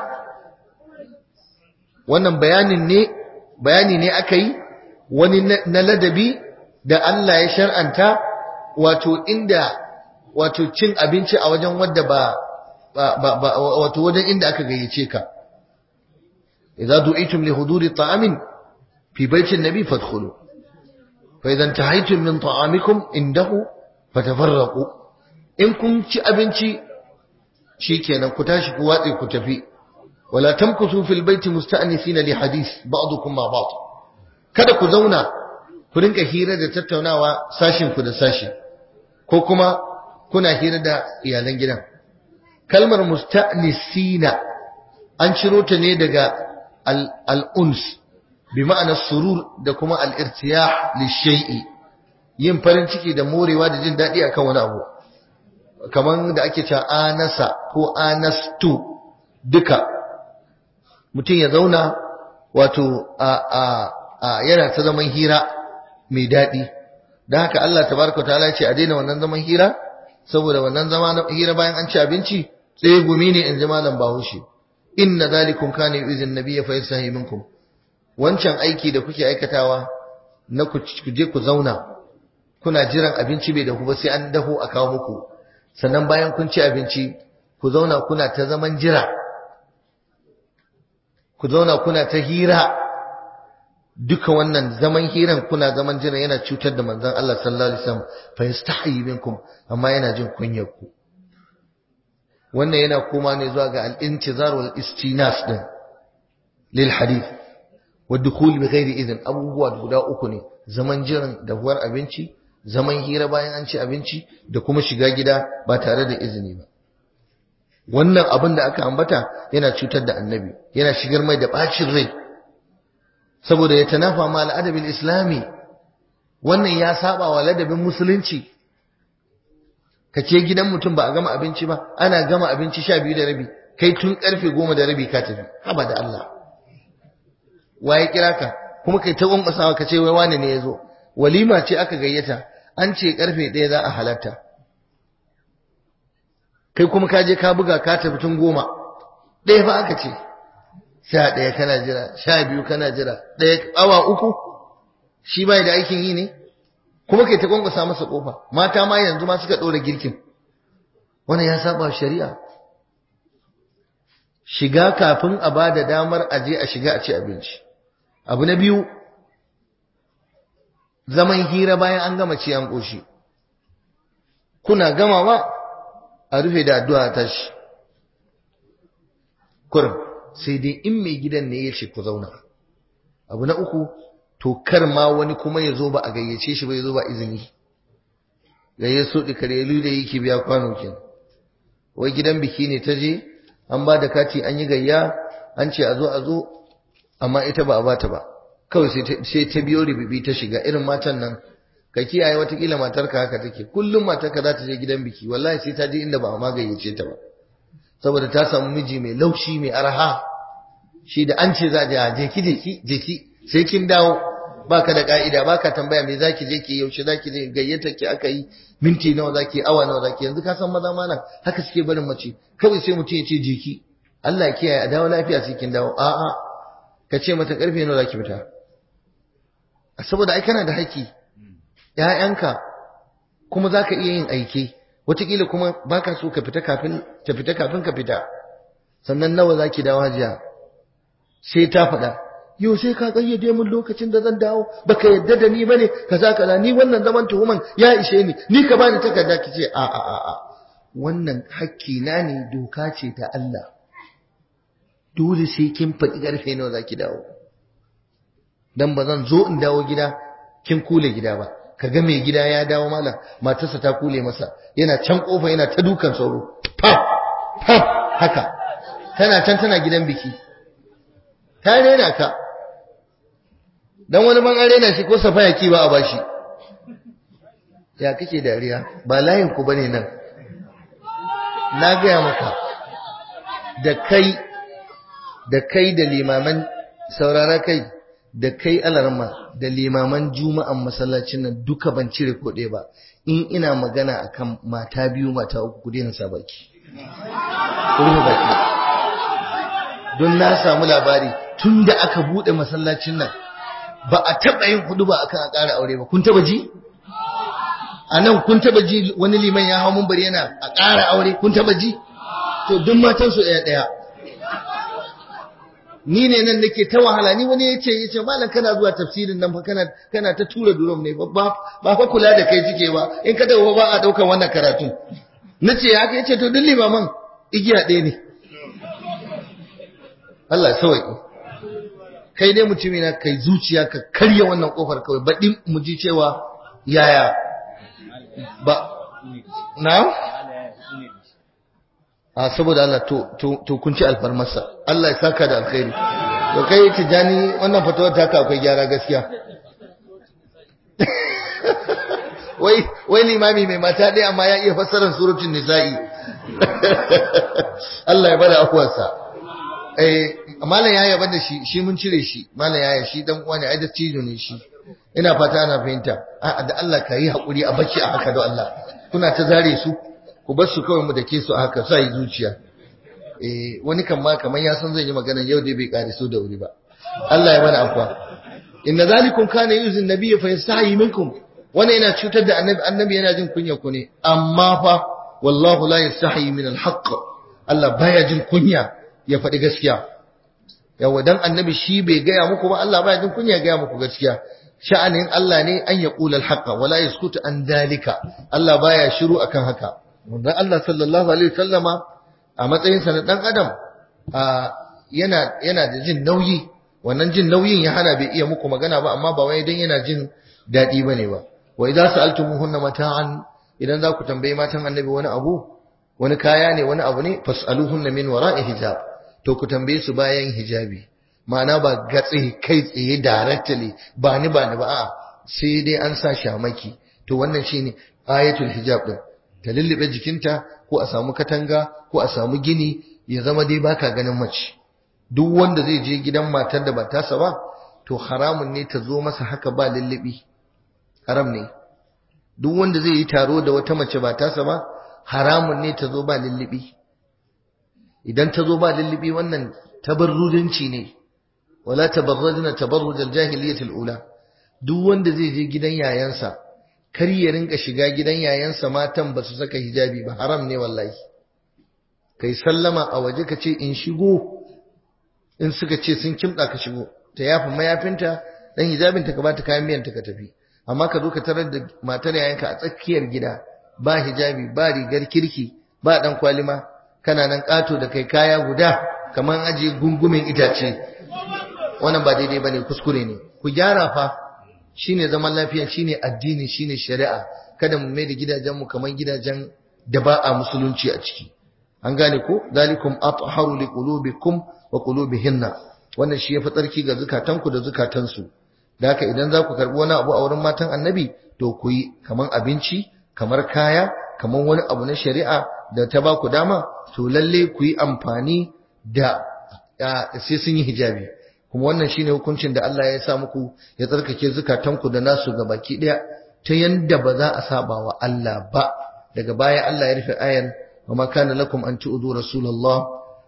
Wannan bayanin ne bayani ne aka yi wani na ladabi da Allah ya shar'anta, wato inda wato cin abinci a wajen wadda ba ba wato wajen inda aka gayyace ka. idza du'itum li huduri ta'amin fi baitin nabi fadkhulu fa idza intahaytum min ta'amikum indahu fatafarraqu. in kun ci abinci shikenan ku tashi ku watse ku tafi. wala tamkusu fil baiti musta'nisina li hadith ba'dukum ma ba'd. kada ku zauna ku rinka hira da tattaunawa sashin ku da sashi, ko kuma kuna hira da iyalan gidan. kalmar musta'nisina an ciro ta ne daga al-uns bi ma'ana surur da kuma al-irtiyah li-shay'i, yin farin ciki da morewa da jin dadi akan wani abu, kaman da ake cewa anasa ko anastu, duka mutum ya zauna wato a a a yana ta zaman hira mai dadi. dan haka Allah tabaaraka ta'ala ya ce a daina wannan zaman hira, saboda wannan zaman hira bayan an ci abinci tsaye gumi ne in ji malam Bahaushe. inna zalikum kana yu'zin nabiyya fa yasahi minkum. wancan aiki da kuke aikatawa na ku je ku zauna kuna jiran abinci bai dahu ba sai an daho a kawo muku, sannan bayan kun ci abinci ku zauna kuna ta zaman jira, ku zauna kuna ta hira, duka wannan zaman hiran kuna zaman jira yana cutar da manzon Allah sallallahu alaihi wasallam, fa yastahi minkum, amma yana jin kunyar ku. wannan yana koma ne zuwa ga al-intizar wal istinas din lil hadith wa dukhul bi ghairi idhin. abubuwa guda uku ne: zaman jiran dahuwar abinci, zaman hira bayan an ci abinci, da kuma shiga gida ba tare da izini ba. wannan abin da aka ambata yana cutar da annabi, yana shigar mai da bacin rai, saboda ya tanafa ma al-adabil islami. wannan ya saba wa ladabin musulunci. ka ce gidan mutum ba a gama abinci ba, ana gama abinci sha biyu da rabi, kai tun karfe goma da rabi ka tafi. haba da Allah, waye kira ka kuma kai ta gwambasawa ka ce wai wane ne ya zo? walima ce aka gayyata, an ce karfe ɗaya za a halatta, kai kuma ka je ka buga ka tafi tun goma. ɗaya fa aka ce, sha ɗaya kana jira, sha biyu kana jira, ɗaya awa uku. shi bai da aikin yi ne? kuma kai ta gwangwasa masa kofa. mata ma yanzu ma suka ɗora girkin. wannan ya saba shari'a. shiga kafin a ba da damar aje a shiga a ci abinci. abu na biyu, zaman hira bayan an gama ci an ƙoshi. kuna gamawa a rufe da addu'a ta shi kurum, sai dai in mai gidan ne ya ce ku zauna. abu na uku, to kar ma wani kuma ya zo ba a gayyace shi ba, ya zo ba izini. gayyaso dikarelu da yake biya kwano kenan. wai gidan biki ne ta je, an ba da kati an yi gayya, an ce a zo a zo, amma ita ba a bata ba, kawai sai ta biyo ribibi ta shiga. irin matan nan ka kiyaye, watakila matarka haka take. kullum matarka za ta je gidan biki, wallahi sai ta je inda ba a ma gayyace ta ba, saboda ta samu miji mai laushi mai arha. shi da an ce za a je ki je ki je ki sai kin dawo, baka da ka'ida, baka tambaya me zaki je ki, yaushe zaki je, gayyata ki aka yi, minti nawa zaki, awa nawa zaki. yanzu ka san maza malam haka suke barin mace, kawai sai mutum ya ce je ki, Allah ya kiyaye a dawo lafiya sai kin dawo. a'a, ka ce mata karfe nawa zaki fita, saboda ai kana da haƙƙi. ƴaƴanka kuma zaka iya yin aike, wataƙila kuma baka so ka fita kafin ta fita kafin ka fita. sannan nawa zaki dawo hajiya? sai ta faɗa, yau sai ka kayyade min lokacin da zan dawo, baka yadda da ni bane kaza kaza, ni wannan zaman tuhuman ya ishe ni, ni ka bani takarda ki ce a a a a wannan hakki na ne, doka ce ta Allah, dole sai kin faɗi ƙarfe nawa zaki dawo. dan ba zan zo in dawo gida kin kule gida ba. kaga mai gida ya dawo malam, matarsa ta kule masa, yana can kofa yana ta dukan sauro, pap pap haka, tana can tana gidan biki, ta rena ka. dan wani ban arena shi ko safaya ki ba a bashi. ya kake dariya? ba layin ku bane nan. na gaya maka, da kai da kai da limaman saurara kai da kai alarma da limaman juma'an masallacin nan duka ban cire ko ɗaya ba in ina magana akan mata biyu mata uku ku daina sa baki ku rufe baki don na samu labari tun da aka bude masallacin nan ba a taba yin hudu ba akan a ƙara aure ba kun taba ji a nan kun taba ji wani liman ya hau munbari yana a ƙara aure kun taba ji to duk matan su ɗaya ɗaya ni ne nan nake ta wahala ni wani yace yace malam kana zuwa tafsirin nan fa kana kana ta tura durom ne ba ba fa kula da kai suke ba in ka dawo ba a daukar wannan karatu nace haka yace to duk limaman igiya ɗaya ne Allah sauki kai dai mutumi na kai zuciya ka karya wannan kofar kawai baɗin mu ji cewa yaya ba na a saboda Allah to to to kun ci alfarmarsa Allah ya saka da alkhairi to kai tijani wannan fatawar ta ka akwai gyara gaskiya wai wai limami mai mata dai amma ya iya fassarar suratul nisa'i Allah ya bada akwarsa eh malam yaya banda shi shi mun cire shi malam yaya shi dan uwa ne ai da cijo ne shi ina fata ana fahimta a da Allah ka yi hakuri a bacci a haka da Allah kuna ta zare su ku bar su kawai mu dake su a haka sai zuciya eh wani kan ma kaman ya san zan yi magana yau dai bai kare su da wuri ba Allah ya mana afwa inna zalikum kana yuzin nabiyyi fa yastahi minkum wannan yana cutar da annabi annabi yana jin kunya ku ne amma fa wallahu la yastahi min alhaq Allah baya jin kunya ya faɗi gaskiya yawa dan annabi shi bai gaya muku ba Allah baya jin kunya ya gaya muku gaskiya sha'anin Allah ne an yaqula alhaq wala yaskutu an dalika Allah baya shiru akan haka wanda Allah sallallahu alaihi wasallama a matsayin sa na dan adam yana yana da jin nauyi wannan jin nauyin ya hana bai iya muku magana ba amma ba wai dan yana jin dadi bane ba wa idza sa'altumuhunna mata'an idan za ku tambaye matan annabi wani abu wani kaya ne wani abu ne fas'aluhunna min wara'i hijab to ku tambaye su bayan hijabi ma'ana ba gatsi kai tsaye directly ba ni ba ni ba a'a sai dai an sa shamaki to wannan shine ayatul hijab din ta lullube jikinta ko a samu katanga ko a samu gini ya zama dai baka ganin mace duk wanda zai je gidan matar da ba tasa ba to haramun ne ta zo masa haka ba lullubi haram ne duk wanda zai yi taro da wata mace ba tasa ba haramun ne ta zo ba lullubi idan ta zo ba lullubi wannan tabarrujinci ne wala tabarrajna tabarrujal jahiliyatil ula duk wanda zai je gidan yayansa kar ya rinka shiga gidan yayansa matan ba su saka hijabi ba haram ne wallahi kai sallama a waje ka ce in shigo in suka ce sun kimda ka shigo ta yafi mayafinta dan hijabinta ka bata kayan miyanta ka tafi amma ka zo ka tarar da matar yayanka a tsakiyar gida ba hijabi ba rigar kirki ba dan kwalima kana nan kato da kai kaya guda kaman aje gungumin itace wannan ba daidai bane kuskure ne ku gyara fa shine zaman lafiya shine addini shine shari'a kada mu mai da gidajen mu kaman gidajen da ba a musulunci a ciki an gane ko zalikum atharu liqulubikum wa qulubihinna wannan shi yafi tsarki ga zukatanku da zukatansu da haka idan za ku karbi wani abu a wurin matan annabi to ku yi kaman abinci kamar kaya kaman wani abu na shari'a da ta ba ku dama to lalle ku yi amfani da sai sun yi hijabi kuma wannan shine hukuncin da Allah ya sa muku ya tsarkake zukatanku da nasu gabaki daya ta yanda ba za a saba wa Allah ba daga baya Allah ya rufe ayar wa ma kana lakum an tu'du rasulullah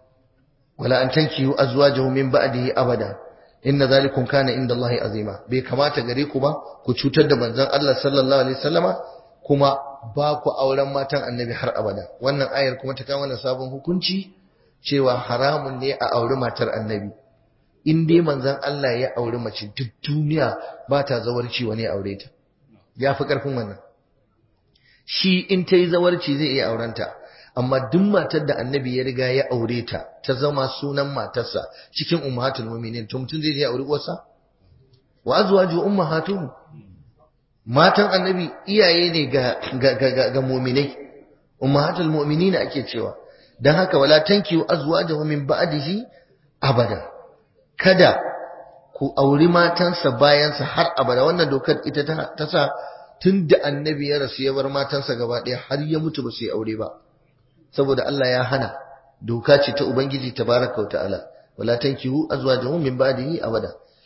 wala an tankihu azwajahu min ba'dihi abada inna zalikum kana inda Allah azima bai kamata gare ku ba ku cutar da manzon Allah sallallahu alaihi wasallama kuma ba ku auren matan annabi har abada wannan ayar kuma ta kawo sabon hukunci cewa haramun ne a auri matar annabi in dai manzon Allah ya auri mace duk duniya ba ta zawarci wani aure ta ya fi karfin wannan shi in ta yi zawarci zai iya aurenta amma duk matar da annabi ya riga ya aure ta ta zama sunan matarsa cikin ummatul mu'minin to mutum zai je aure uwarsa wa azwaju ummahatuhum matan annabi iyaye ne ga ga ga, ga mu'minai ummatul mu'minina ake cewa dan haka wala tankiyu azwajahu min ba'dihi abada kada ku auri matansa bayansa har abada wannan dokar ita ta sa tunda annabi ya rasu ya bar matansa gaba ɗaya har ya mutu ba su yi aure ba saboda Allah ya hana doka ce ta ubangiji tabaraka wa ta'ala wala tankihu azwajahu min ba'dihi abada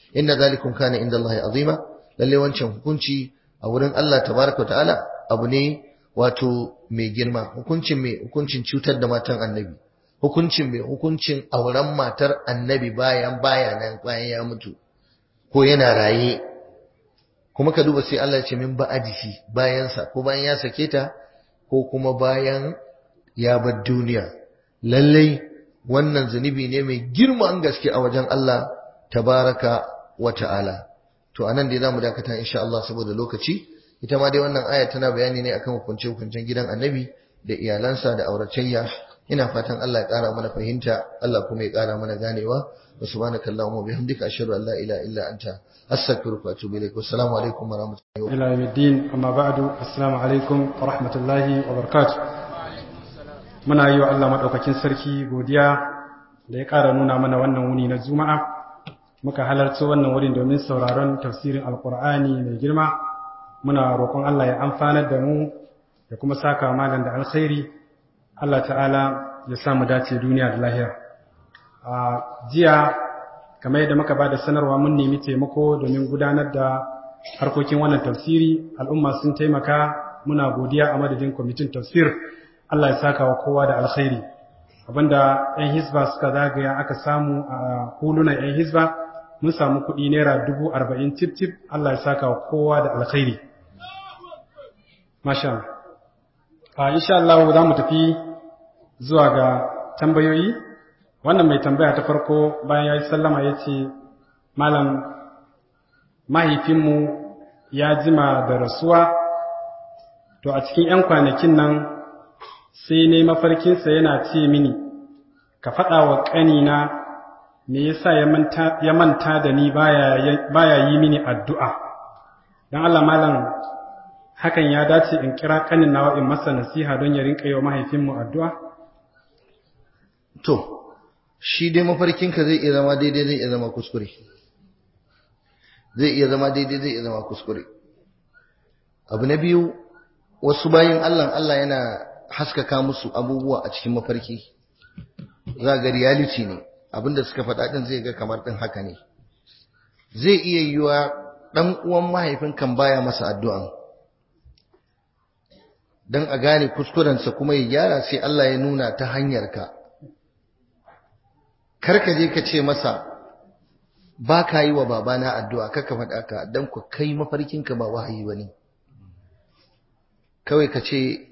inna zalikum kana inda Allah azima lalle wancan hukunci a wurin Allah tabaraka ta'ala abu ne wato mai girma, hukuncin mai hukuncin cutar da matan annabi, hukuncin mai hukuncin auren matar annabi bayan bayanan bayan ya mutu ko yana raye. Kuma ka duba sai Allah ya ce min ba'adihi bayan sa, ko bayan ya sake ta ko kuma bayan ya bar duniya. Lallai wannan zunubi ne mai girman gaske a wajen Allah tabaraka wa ta'ala. To anan dai zamu dakata insha Allah saboda lokaci. Ita ma dai wannan aya tana bayani ne akan hukunce hukuncen gidan annabi da iyalansa da auratayya. Ina fatan Allah ya ƙara mana fahimta, Allah kuma ya ƙara mana ganewa. Wa subhanakallahumma wa bihamdika ashhadu an la ilaha illa anta astaghfiruka wa atubu ilaik. Wassalamu alaikum wa rahmatullahi wa barakatuh. Ila yawmiddin, amma ba'du. Assalamu alaikum wa rahmatullahi wa barakatuh. Muna yi wa Allah madaukakin sarki godiya da ya ƙara nuna mana wannan wuni na Juma'a. Muka halarci wannan wurin domin sauraron tafsirin Alƙur'ani mai girma. Muna roƙon Allah ya amfanar da mu ya kuma saka malam da alkhairi. Allah ta'ala ya sa mu dace duniya da lahira. A jiya kamar yadda muka bada sanarwa mun nemi taimako domin gudanar da harkokin wannan tafsiri. Al'umma sun taimaka, muna godiya a madadin kwamitin tafsir. Allah ya saka wa kowa da alkhairi. Abinda 'yan hisba suka zagaya aka samu a hulunan 'yan hisba, mun samu kuɗi naira dubu arba'in tip tip. Allah ya saka wa kowa da alkhairi. Masha Allah. Insha Allah za mu tafi zuwa ga tambayoyi. Wannan mai tambaya ta farko bayan ya yi sallama ya ce, Malam, mahaifinmu ya jima da rasuwa, to a cikin ‘yan kwanakin nan sai ne mafarkinsa yana ce mini, ka faɗa wa ƙanina me yasa ya manta da ni baya yi mini addu'a. Don Allah Malam, hakan ya dace in kira ƙanin nawa in masa nasiha don ya rinƙa yi wa mahaifinmu addu'a? To, shi dai mafarkinka zai iya zama daidai zai iya zama kuskure. Zai iya zama daidai zai iya zama kuskure. Abu na biyu, wasu bayin Allah Allah yana haskaka musu abubuwa a cikin mafarki. Za ga reality ne, abinda suka faɗa ɗin zai ga kamar ɗin haka ne. Zai iya yiwa ɗan uwan mahaifin kan baya masa addu'an. Don a gane kuskurensa kuma ya gyara sai Allah ya nuna ta hanyarka. Karka je ka ce masa ba ka yi wa babana addu'a, karka faɗa ka don ku kai mafarkinka ba wahayi ba ne. Kawai ka ce,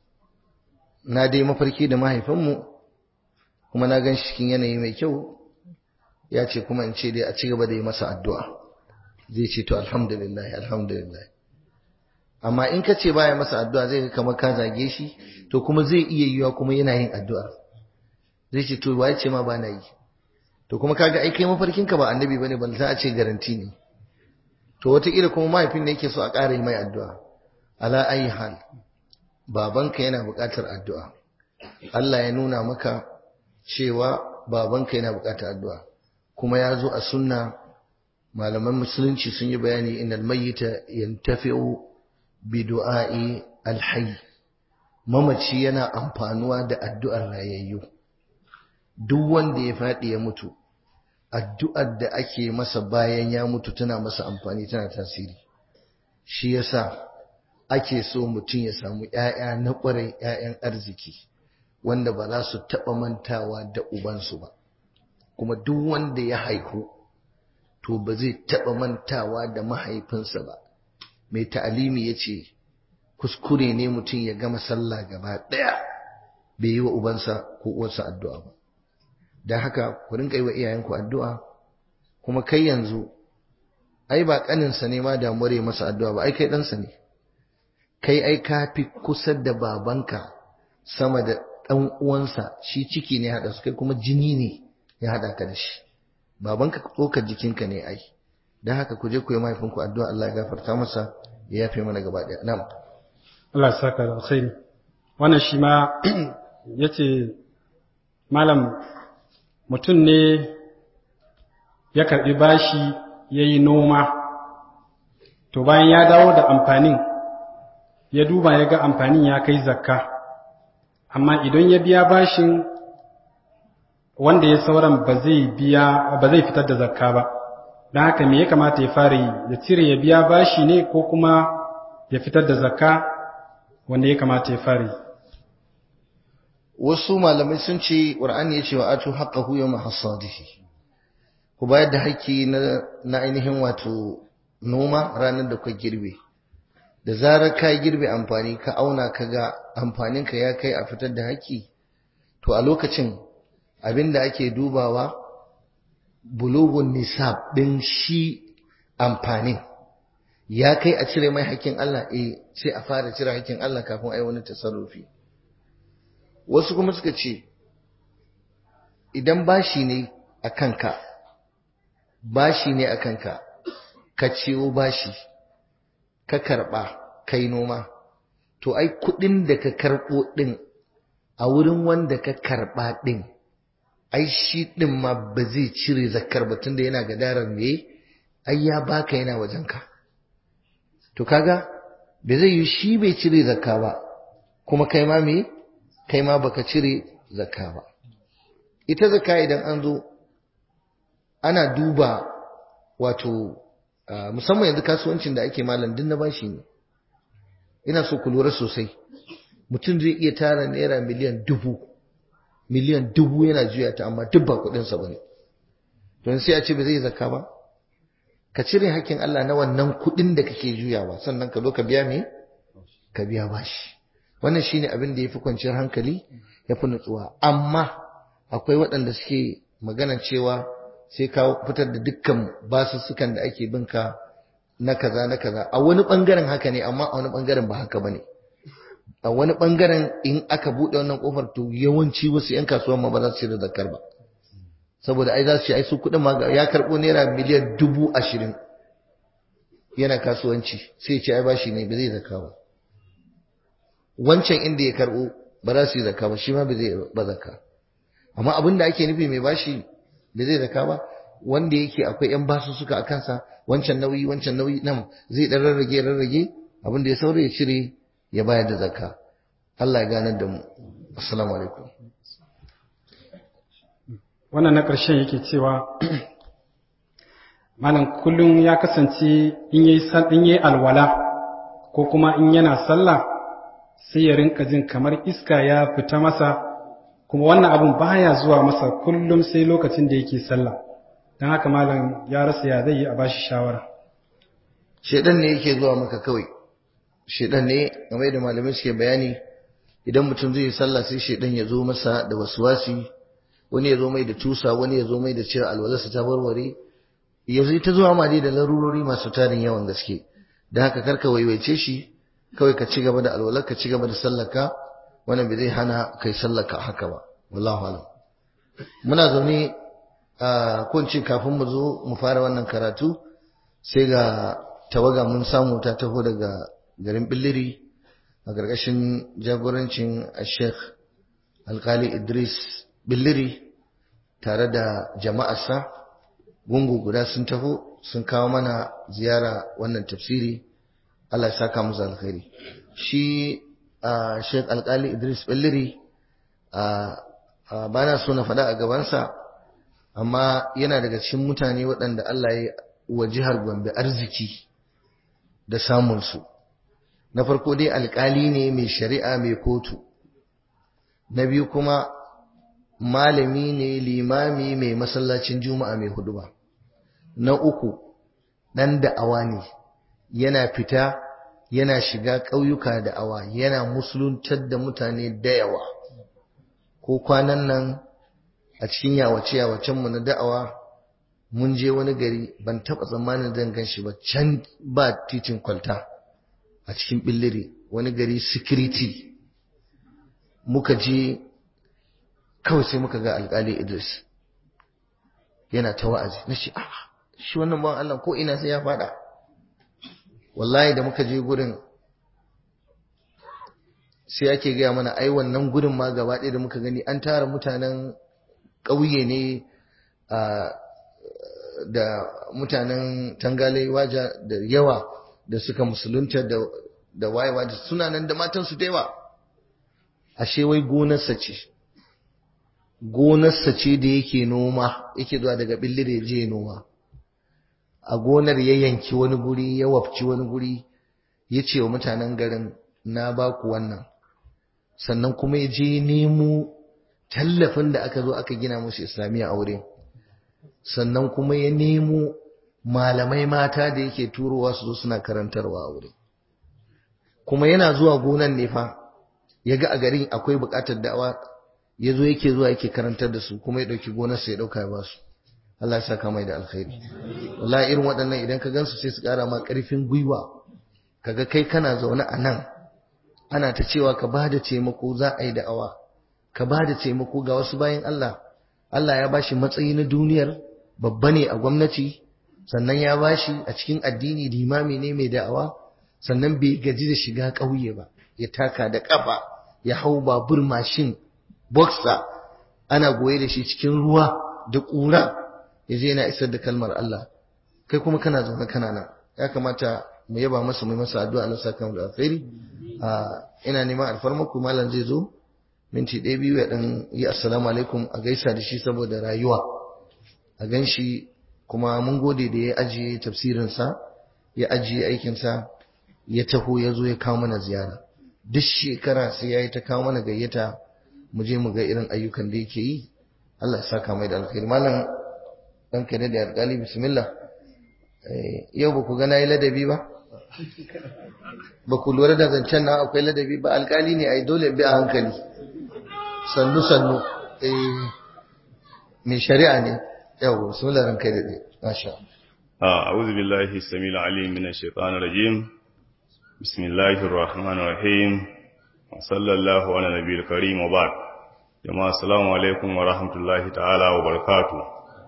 na dai mafarki da mahaifinmu, kuma na gan shi cikin yanayi mai kyau, ya ce kuma in ce dai a ci gaba da yi masa addu'a. Zai ce to alhamdulillah, alhamdulillah. Amma in ka ce baya masa addu'a zai ga kamar ka zage shi, to kuma zai iya yiwa kuma yana yin addu'a. Zai ce to ba ya ce ma ba na yi. To kuma kaga ai kai mafarkinka ba annabi bane, ba za a ce garanti ne. To wataƙila kuma mahaifin ne yake so a ƙara yi mai addu'a. Ala ayi hal, babanka yana buƙatar addu'a. Allah ya nuna maka cewa babanka yana buƙatar addu'a. Kuma ya zo a sunna, malaman musulunci sun yi bayani, innal mayyita yantafi'u bi du'a'i al-hayy. Mamaci yana amfanuwa da addu'ar rayayyu. Duk wanda ya faɗi ya mutu, addu'ar da ake masa bayan ya mutu tana masa amfani, tana tasiri. Shi yasa ake so mutum ya samu ‘ya'ya na ƙwarai, ‘ya'yan arziki, wanda ba za su taɓa mantawa da ubansu ba. Kuma duk wanda ya haihu, to ba zai taɓa mantawa da mahaifinsa ba. Mai ta'alimi ya ce, kuskure ne mutum ya gama sallah gaba ɗaya bai yi wa ubansa ko uwarsa addu'a ba. Don haka ku rinka yi wa iyayenku addu'a, kuma kai yanzu ai ba ƙaninsa ne ma damuwar yi masa addu'a ba, ai kai ɗansa ne. Kai ai ka fi kusa da babanka sama da ɗan uwansa, shi ciki ne haɗa su, kai kuma jini ne ya haɗa ka da shi. Babanka tsokar jikinka ne ai. Don haka ku je ku yi mahaifinku addu'a, Allah ya gafarta masa, ya yafe mana gaba ɗaya. Na'am. Allah ya saka da alkhairi. Wannan shi ma yace, Malam, mutum ne ya karɓi bashi ya yi noma, to bayan ya dawo da amfanin, ya duba ya ga amfanin ya kai zakka, amma idan ya biya bashin wanda ya sauran ba zai biya ba zai fitar da zakka ba. don haka me ya kamata ya fara yi, ya cire ya biya bashi ne ko kuma ya fitar da zakka, wanda ya kamata ya fara yi? Wasu malamai sun ce Qur'ani ya ce wa atu haqqahu yawma hasadihi, ku bayar da haƙƙi na na ainihin wato noma ranar da ka girbe. Da zarar ka girbe amfani ka auna ka ga amfaninka ya kai a fitar da haƙƙi, to a lokacin abinda ake dubawa bulugun nisab din shi amfanin ya kai a cire mai haƙƙin Allah, eh sai a fara cire haƙƙin Allah kafin ai wani tasarrufi. Wasu kuma suka ce idan bashi ne a kanka, bashi ne a kanka, ka ciwo bashi, ka karɓa, kai noma, to ai kuɗin da ka karɓo ɗin a wurin wanda ka karɓa ɗin, ai shi ɗin ma ba zai cire zakkar ba tunda yana gadarar me, ai ya baka yana wajenka. To kaga ba zai yi shi bai cire zakka ba, kuma kai ma me, kai ma baka cire zakka ba. Ita zakka idan an zo ana duba wato Uh, musamman yanzu kasuwancin da ake malam din na bashi ne. Ina so ku lura sosai, mutum zai iya tara naira miliyan dubu miliyan dubu yana juya ta, amma duk ba kudinsa bane. Don sai a ce ba zai zakka ba. Ka cire hakkin Allah na wannan kudin da kake juyawa, sannan ka zo ka biya me, ka biya bashi. Wannan shine abin da yafi kwanciyar hankali, yafi nutsuwa. Amma akwai waɗanda suke magana cewa sai ka fitar da dukkan basussukan da ake binka na kaza na kaza. A wani bangaren haka ne, amma a wani bangaren ba haka bane. A wani bangaren in aka bude wannan kofar, to yawanci wasu yan kasuwan ma ba za su cire zakar ba, saboda ai za su ce ai su kudin ma ya karbo naira miliyan dubu ashirin yana kasuwanci, sai ya ce ai bashi ne, ba zai zakka ba. Wancan inda ya karbo ba za su yi zakka ba, shi ma ba zai ba zakka. Amma abin da ake nufi mai bashi da zai zaka ba, wanda yake akwai yan basu suka a kansa, wancan nauyi wancan nauyi nan zai dan rarrage rarrage abin da ya saura ya cire ya bayar da zakka. Allah ya ganar da mu. Assalamu alaikum. Wannan na ƙarshen yake cewa malam kullum ya kasance in yayi in yayi alwala ko kuma in yana sallah sai ya rinka jin kamar iska ya fita masa, kuma wannan abun baya zuwa masa kullum sai lokacin da yake sallah. Dan haka malam ya rasa ya zai yi a bashi shawara. Shedan ne yake zuwa maka kawai. Shedan ne, game da malamai suke bayani, idan mutum zai yi sallah sai shedan ya zo masa da waswasi, wani ya zo mai da tusa, wani ya zo mai da cewa alwalarsa ta warware, yanzu ta zuwa ma dai da larurori masu tarin yawan gaske. Dan haka karka waiwaice shi, kawai ka ci gaba da alwalar, ka ci gaba da sallarka, wannan bai zai hana kai sallaka haka ba. Wallahu alam. Muna zaune a kunci kafin mu zo mu fara wannan karatu, sai ga tawaga mun samu ta taho daga garin Billiri a gargashin jagorancin Sheikh Alkali Idris Billiri tare da jama'arsa, gungu guda sun taho sun kawo mana ziyara wannan tafsiri. Allah ya saka musu alkhairi. Shi Uh, Sheikh Alkali Idris Billiri uh, uh, ba na so na faɗa a gabansa, amma yana daga cikin mutane waɗanda Allah ya wa jihar Gombe arziki da samunsu. Na farko dai alkali ne mai shari'a mai kotu, na biyu kuma malami ne limami mai masallacin juma'a mai huduba, na uku ɗan da'awa ne, yana fita yana shiga ƙauyuka da awa, yana musuluntar da mutane da yawa. Ko kwanan nan a cikin yawace yawacen mu na da'awa mun je wani gari, ban taba tsammanin zan gan shi ba, can ba titin kwalta a cikin Billiri, wani gari security. Muka je kawai sai muka ga Alkali Idris yana ta wa'azi, na ce ah shi wannan ban Allah ko ina sai ya fada. Wallahi da muka je gurin sai ake gaya mana ai wannan gurin ma gaba ɗaya da muka gani an tara mutanen ƙauye ne da mutanen Tangale Waja da yawa da suka musulunta da da wayewa da suna nan da matansu da yawa. Ashe wai gonarsa ce gonarsa ce da yake noma, yake zuwa daga Billiri ya je noma. a gonar ya yanki wani guri ya wafci wani guri ya ce wa mutanen garin na ba ku wannan, sannan kuma ya je nemo tallafin da aka zo aka gina musu islamiyya a wurin, sannan kuma ya nemo malamai mata da yake turowa su zo suna karantarwa a wurin. Kuma yana zuwa gonan ne fa ya ga a garin akwai buƙatar da'awa, ya zo yake zuwa yake karantar da su, kuma ya ɗauki gonarsa ya ɗauka ya ba su. Allah ya saka mai da alkhairi. Wallahi irin waɗannan idan ka gansu sai su ƙara ma ƙarfin gwiwa. Kaga kai kana zaune a nan ana ta cewa ka ba da taimako za a yi da'awa, ka ba da taimako ga wasu bayan Allah. Allah ya bashi matsayi na duniyar, babba ne a gwamnati, sannan ya bashi a cikin addini limami ne mai da'awa, sannan bai gaji da shiga ƙauye ba, ya taka da ƙafa, ya hau babur mashin boxer ana goye da shi cikin ruwa da ƙura, ya je yana isar da kalmar Allah. Kai kuma kana zaune kana nan. Ya kamata mu yaba masa, mu masa addu'a Allah saka mu da alkhairi. Ina neman alfarmaku malam zai zo minti ɗaya biyu ya dan yi assalamu alaikum a gaisa da shi saboda rayuwa a ganshi. Kuma mun gode da ya ajiye tafsirinsa, ya ajiye aikinsa, ya taho ya zo ya kawo mana ziyara. Duk shekara sai ya yi ta kawo mana gayyata mu je mu ga irin ayyukan da yake yi. Allah ya saka mai da alkhairi. Malam dan ka da alƙali bismillah. Yau ba ku ga nayi ladabi ba? Ba ku lura da zancen na akwai ladabi ba? Alƙali ne ai dole bi a hankali. Sannu sannu. Eh mai shari'a ne. Yau bismillah ran kai da dai. Masha Allah. A'udhu billahi samil alim minash shaitanir rajim. Bismillahir rahmanir rahim. Wa sallallahu ala nabiyil karim wa ba'd. Jama'a assalamu alaikum wa rahmatullahi ta'ala wa barakatuh.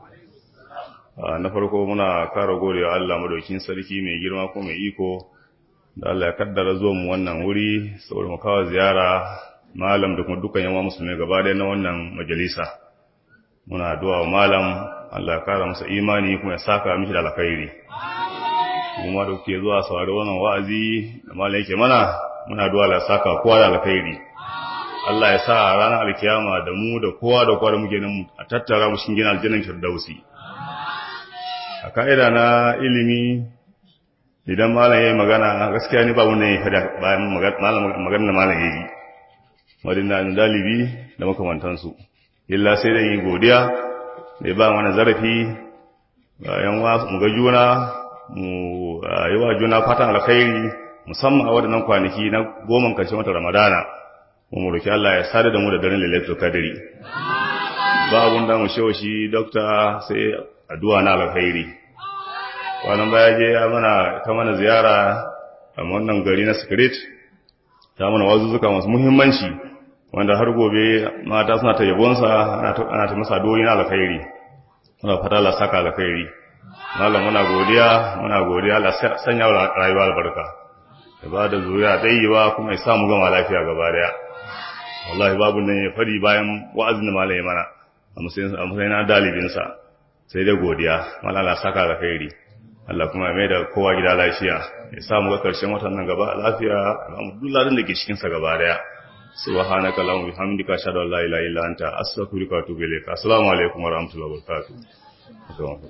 Na farko muna kara gode wa Allah madaukin sarki mai girma ko mai iko da Allah ya kaddara zuwa mu wannan wuri saboda mu kawo ziyara malam da kuma dukkan yawa musulmai gaba ɗaya na wannan majalisa. Muna addu'a wa malam Allah ya kara masa imani kuma ya saka mishi da alkhairi. Kuma da kuke zuwa saurari wannan wa'azi da malam yake mana, muna addu'a Allah ya saka kowa da alkhairi. Allah ya sa ranar alkiyama da mu da kowa da kowa da muke nan a tattara mu cikin gidan aljannan firdausi. A ka'ida na ilimi idan malam yayi magana gaskiya ni ba wannan yayi fada bayan magana magana malam yayi. Wadinda ni dalibi da makamantansu. Illa sai dai yi godiya da ba mana zarafi bayan wa mu ga juna mu yi wa juna fatan alkhairi musamman a wadannan kwanaki na goma karshen watan Ramadana. Mu roki Allah ya sada da mu da daren Lailatul Qadri. Ba abun da mu shewa shi doctor sai addu'a na alkhairi. Wannan baya je ya mana ta mana ziyara a wannan gari na Secret. Ta mana wazuzuka masu muhimmanci wanda har gobe mata suna ta yabonsa ana ta ana ta masa doyi na alkhairi. Muna fata Allah saka alkhairi. Mallam muna godiya, muna godiya Allah sanya rayuwa albarka. Ya ba da zuriya dayyiwa kuma ya samu gama lafiya gaba daya. Wallahi babu nan ya fadi bayan wa'azin da malai mana a musayin a musayin na dalibinsa sai dai godiya. Mallam Allah saka alkhairi. Allah kuma ya mai da kowa gida lafiya. Ya samu ga karshen watan nan gaba lafiya, alhamdulillah da ke cikin sa gaba daya. Subhanaka Allahumma bihamdika ashhadu an la ilaha illa anta astaghfiruka wa atubu ilaik. Assalamu alaikum wa rahmatullahi wa barakatuh.